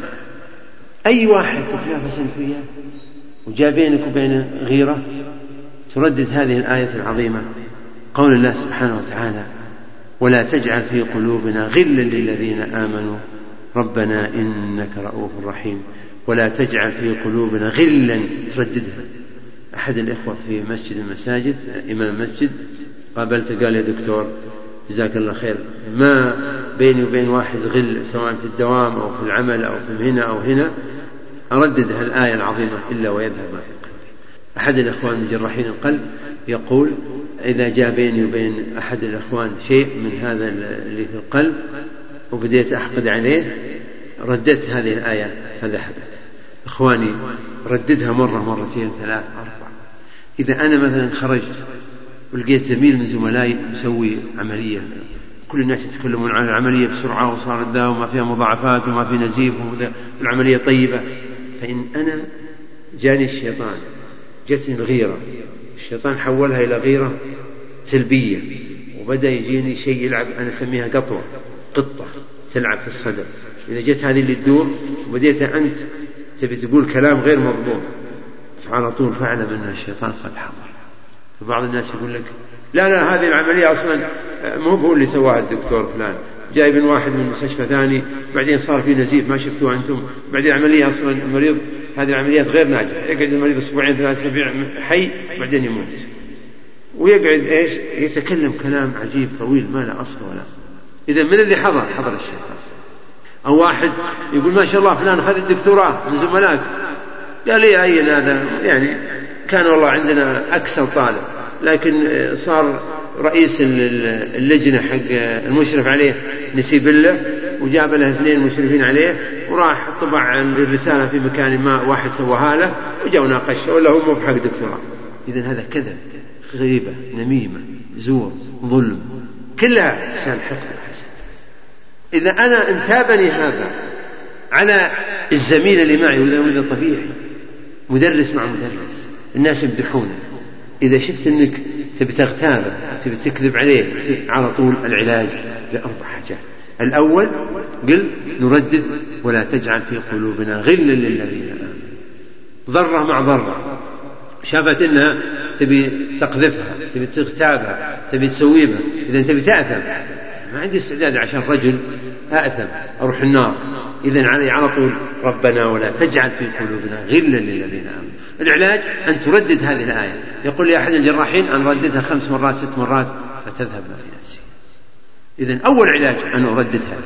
أي واحد تتنافس أنت وياه وجاء بينك وبين غيرة تردد هذه الآية العظيمة، قول الله سبحانه وتعالى: ولا تجعل في قلوبنا غلا للذين آمنوا ربنا إنك رؤوف رحيم. ولا تجعل في قلوبنا غلا، ترددها. أحد الإخوة في مسجد المساجد، إمام مسجد، قابلت قال: يا دكتور جزاك الله خير، ما بيني وبين واحد غل سواء في الدوام أو في العمل أو في هنا أو هنا، أرددها الآية العظيمة: إلا ويذهب ما في قلبي. أحد الإخوان من جراحين القلب يقول: إذا جاء بيني وبين أحد الإخوان شيء من هذا اللي في القلب وبديت أحقد عليه، رددت هذه الآية فذهبت. إخواني، رددها مرة، مرتين، ثلاث، أربع. إذا أنا مثلا خرجت ولقيت زميل من زملائي مسوي عملية، كل الناس يتكلمون عن العملية بسرعة وصارت ذا وما فيها مضاعفات وما في نزيف والعملية طيبة، فإن أنا جاني الشيطان، جتني الغيرة، الشيطان حولها إلى غيرة سلبية، وبدأ يجيني شيء يلعب، أنا أسميها قطة تلعب في الصدر. إذا جت هذه اللي تدور وبديت أنت تبي تقول كلام غير مضبوط، فعلى طول فعلا أن الشيطان قد حضر. فبعض الناس يقول لك: لا هذه العملية أصلا مو هو اللي سواها الدكتور فلان، جايب واحد من مستشفى ثاني، بعدين صار في نزيف ما شفتوه أنتم، بعدين العملية أصلا المريض، هذه العمليات غير ناجحة، يقعد المريض أسبوعين 3 أسابيع حي بعدين يموت، ويقعد إيش يتكلم كلام عجيب طويل ما له أصل ولا. إذا من اللي حضر الشيطان. أو واحد يقول: ما شاء الله فلان خذ الدكتوراه من زملائك، قال لي: أي هذا يعني كان والله عندنا أكثر طالب، لكن صار رئيس اللجنة حق المشرف عليه نسيب له، وجاب له 2 مشرفين عليه، وراح طبع الرسالة في مكان ما، واحد سواها له وجاء ناقشه، ولا هو مو بحق دكتوراه. إذن هذا كذب، غيبة، نميمة، زور، ظلم، كلها لسان حقد وحسد. إذا أنا انتابني هذا على الزميل اللي معي، وإذا طبيعي مدرس مع مدرس الناس يمدحونه، إذا شفت أنك تبي تغتابه تبي تكذب عليه، على طول العلاج ل4 حاجات. الأول قل نردد: ولا تجعل في قلوبنا غلا للذين آمنوا. ضرة مع ضرة، شافت أنها تبي تقذفها، تبي تغتابها، تبي تسويبها، إذا تبي تأثم، ما عندي استعداد عشان رجل أأثم أروح النار. إذن على طول: ربنا ولا تجعل في قلوبنا غلا للذين آمنوا. العلاج أن تردد هذه الآية. يقول لي أحد الجراحين: أن رددها 5 مرات 6 مرات فتذهب ما في نفسي. إذن أول علاج أن أرددها.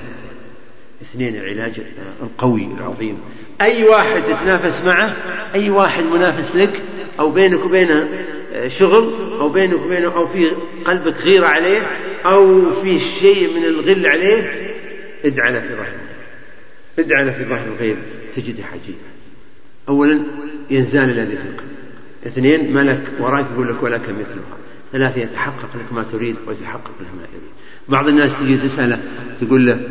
2 العلاج القوي العظيم: أي واحد تتنافس معه، أي واحد منافس لك، أو بينك وبينه شغل، أو بينك وبينه أو في قلبك غيرة عليه، أو في شيء من الغل عليه، ادعى له في ظهر الغيب تجده عجيبا. أولا ينزال الذي في القلب. 2 ملك وراك يقول لك: ولك مثلها. 3 يتحقق لك ما تريد ويتحقق له ما يريد. بعض الناس تجي تسأله تقول له: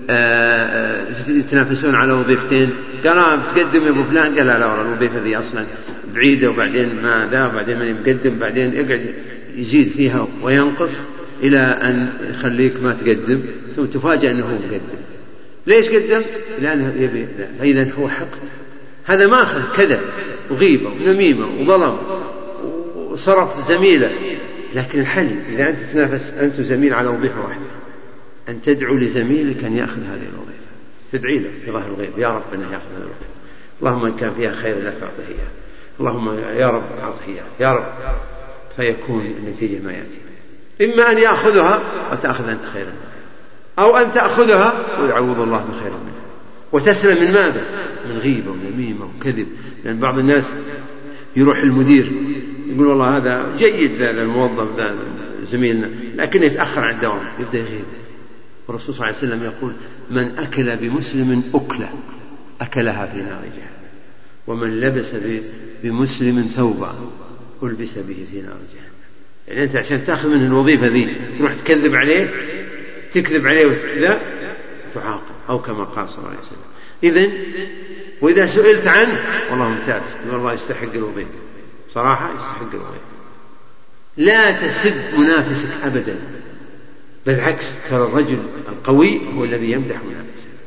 يتنافسون على وظيفتين، قال: بتقدم يا أبو فلان؟ قال: لا والله الوظيفة ذي أصلا بعيدة، وبعدين ما ذا، وبعدين ما مقدم، بعدين يقعد يزيد فيها وينقص إلى أن يخليك ما تقدم، ثم تفاجأ أنه هو مقدم. ليش قدم؟ لأنه يبي. فإذا هو حقد، هذا ما أخذ كذب وغيبة ونميمة وظلم وصرف زميله. لكن الحل إذا أنت تنافس أنت زميل على وظيفة واحدة، أن تدعو لزميلك أن يأخذ هذه الوظيفة، تدعي له في ظهر الغيب: يا رب أنه يأخذ هذه الوظيفة، اللهم إن كان فيها خير لا فأعطه إياه، اللهم يا رب أعطه إياه، يا رب. فيكون النتيجة ما يأتي. إما أن يأخذها وتأخذ أنت خيرا، أو أن تأخذها ويعوض الله بخير منها، وتسلم من ماذا؟ من غيبة ونميمة وكذب. لأن بعض الناس يروح المدير يقول: والله هذا جيد، هذا الموظف ذا زميلنا، لكنه يتأخر عن الدوام، يبدأ يغيب. والرسول صلى الله عليه وسلم يقول: من أكل بمسلم أكلها في نار جهنم، ومن لبس بمسلم ثوبا ألبس به في نار جهنم. يعني أنت عشان تأخذ منه الوظيفة ذي تروح تكذب عليه، تكذب عليه ولا تعاقب، أو كما قال صلى الله عليه وسلم. إذن وإذا سئلت عنه والله ممتاز، والله يستحق الوظيفة، صراحة يستحق الوظيفة. لا تسب منافسك أبدا، بالعكس ترى الرجل القوي هو الذي يمدح منافسه.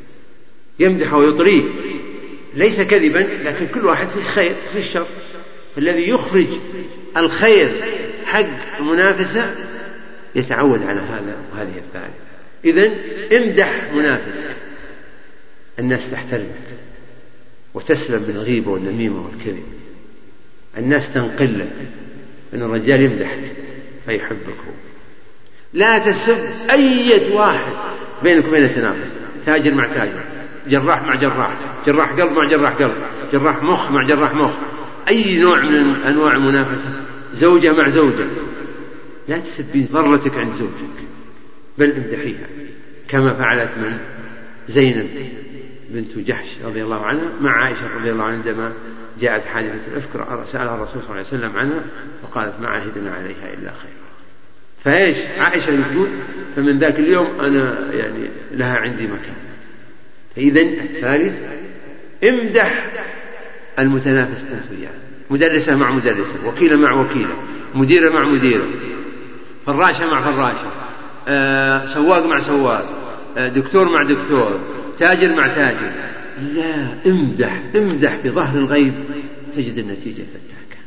يمدح ويطريه ليس كذبا، لكن كل واحد في خير في الشر، الذي يخرج الخير حق المنافسة يتعود على هذا وهذه الثانية. إذن امدح منافسك، الناس تحترمك وتسلم من الغيبة والنميمة والكذب، الناس تنقل لك، أن الرجال يمدحك فيحبك. لا تسب أي واحد بينك وبين تنافس، تاجر مع تاجر، جراح مع جراح، جراح قلب مع جراح قلب، جراح مخ مع جراح مخ، أي نوع من أنواع المنافسة، زوجة مع زوجة، لا تسبين ضرتك عند زوجك، بل امدحيها كما فعلت من زينب بنت جحش رضي الله عنها مع عائشة رضي الله عنها عندما جاءت حادثة الإفك، سألها الرسول صلى الله عليه وسلم عنها فقالت ما عهدنا عليها إلا خير. فإيش عائشة تقول؟ فمن ذاك اليوم أنا يعني لها عندي مكان. فإذن الثالث امدح المتنافس أنت وياه، مدرسة مع مدرسة، وكيلة مع وكيلة، مديرة مع مديرة، فراشة مع فراشة، سواق مع سواق، دكتور مع دكتور، تاجر مع تاجر. لا، امدح بظهر الغيب تجد النتيجة فتاكة.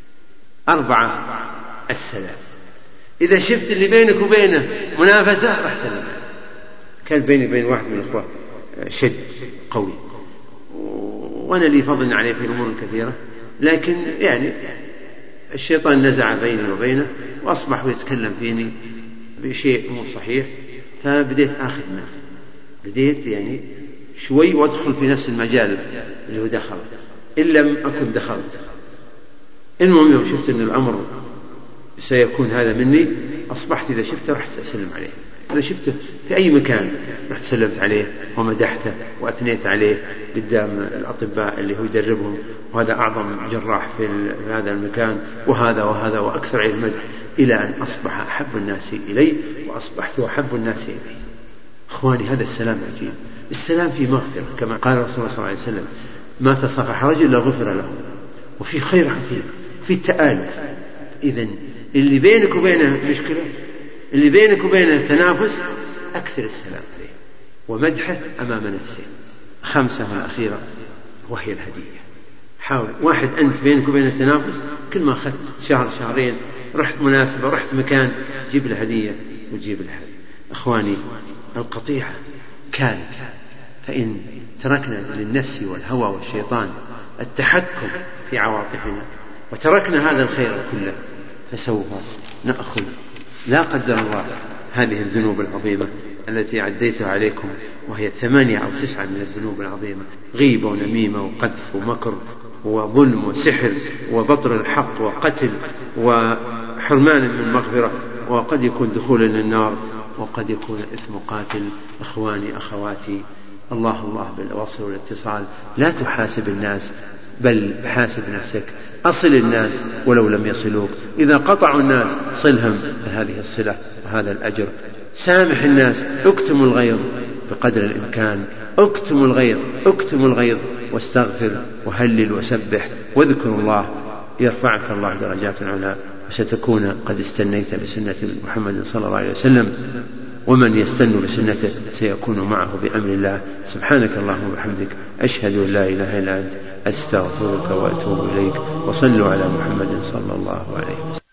4 السلام. إذا شفت اللي بينك وبينه منافسة راح سلام. كان بيني وبين واحد من الأخوة شد قوي، وأنا لي فضل عليه في أمور كثيرة، لكن يعني الشيطان نزع بيني وبينه وأصبح يتكلم فيني بشيء مو صحيح، فبديت آخذ منه، بديت يعني شوي وأدخل في نفس المجال اللي هو دخل، إن لم أكن دخلت. المهم يوم شفت أن الأمر سيكون هذا مني، أصبحت إذا شفته رحت أسلم عليه، إذا شفته في أي مكان رحت سلمت عليه ومدحته وأثنيت عليه قدام الأطباء اللي هو يدربهم، وهذا أعظم جراح في هذا المكان، وهذا وهذا، وأكثر عليه المدح، إلى أن أصبح أحب الناس إلي وأصبحت أحب الناس إلي. أخواني هذا السلام عجيب. السلام في مغفرة كما قال الرسول صلى الله عليه وسلم ما تصافح رجل إلا غفر له، وفي خير عظيم، في تآلف. إذن اللي بينك وبينه مشكلة، اللي بينك وبينه تنافس، أكثر السلام عليه ومدحه أمام نفسه. 5 والأخيرة وهي الهدية. حاول واحد أنت بينك وبينه تنافس، كل ما أخذت شهر شهرين رحت مناسبة رحت مكان جيب له هدية وجيب له هدية. أخواني القطيعة كان، فإن تركنا للنفس والهوى والشيطان التحكم في عواطفنا وتركنا هذا الخير كله، فسوف نأخذ لا قدر الله هذه الذنوب العظيمة التي عديتها عليكم، وهي 8 أو 9 من الذنوب العظيمة: غيبة ونميمة وقذف ومكر وظلم وسحر وبطر الحق وقتل وحرمان من مغفرة، وقد يكون دخول للنار، وقد يكون إثم قاتل. أخواني أخواتي، الله بالوصل والاتصال. لا تحاسب الناس بل حاسب نفسك. أصل الناس ولو لم يصلوك، إذا قطعوا الناس صلهم بهذه الصلة وهذا الأجر. سامح الناس، اكتم الغيظ بقدر الإمكان، اكتم الغيظ واستغفر وهلل وسبح واذكر الله، يرفعك الله درجات علا، وستكون قد استنيت بسنة محمد صلى الله عليه وسلم، ومن يستن بسنته سيكون معه بأمر الله. سبحانك اللهم وبحمدك، أشهد أن لا إله إلا أنت، أستغفرك وأتوب إليك. وصلوا على محمد صلى الله عليه وسلم.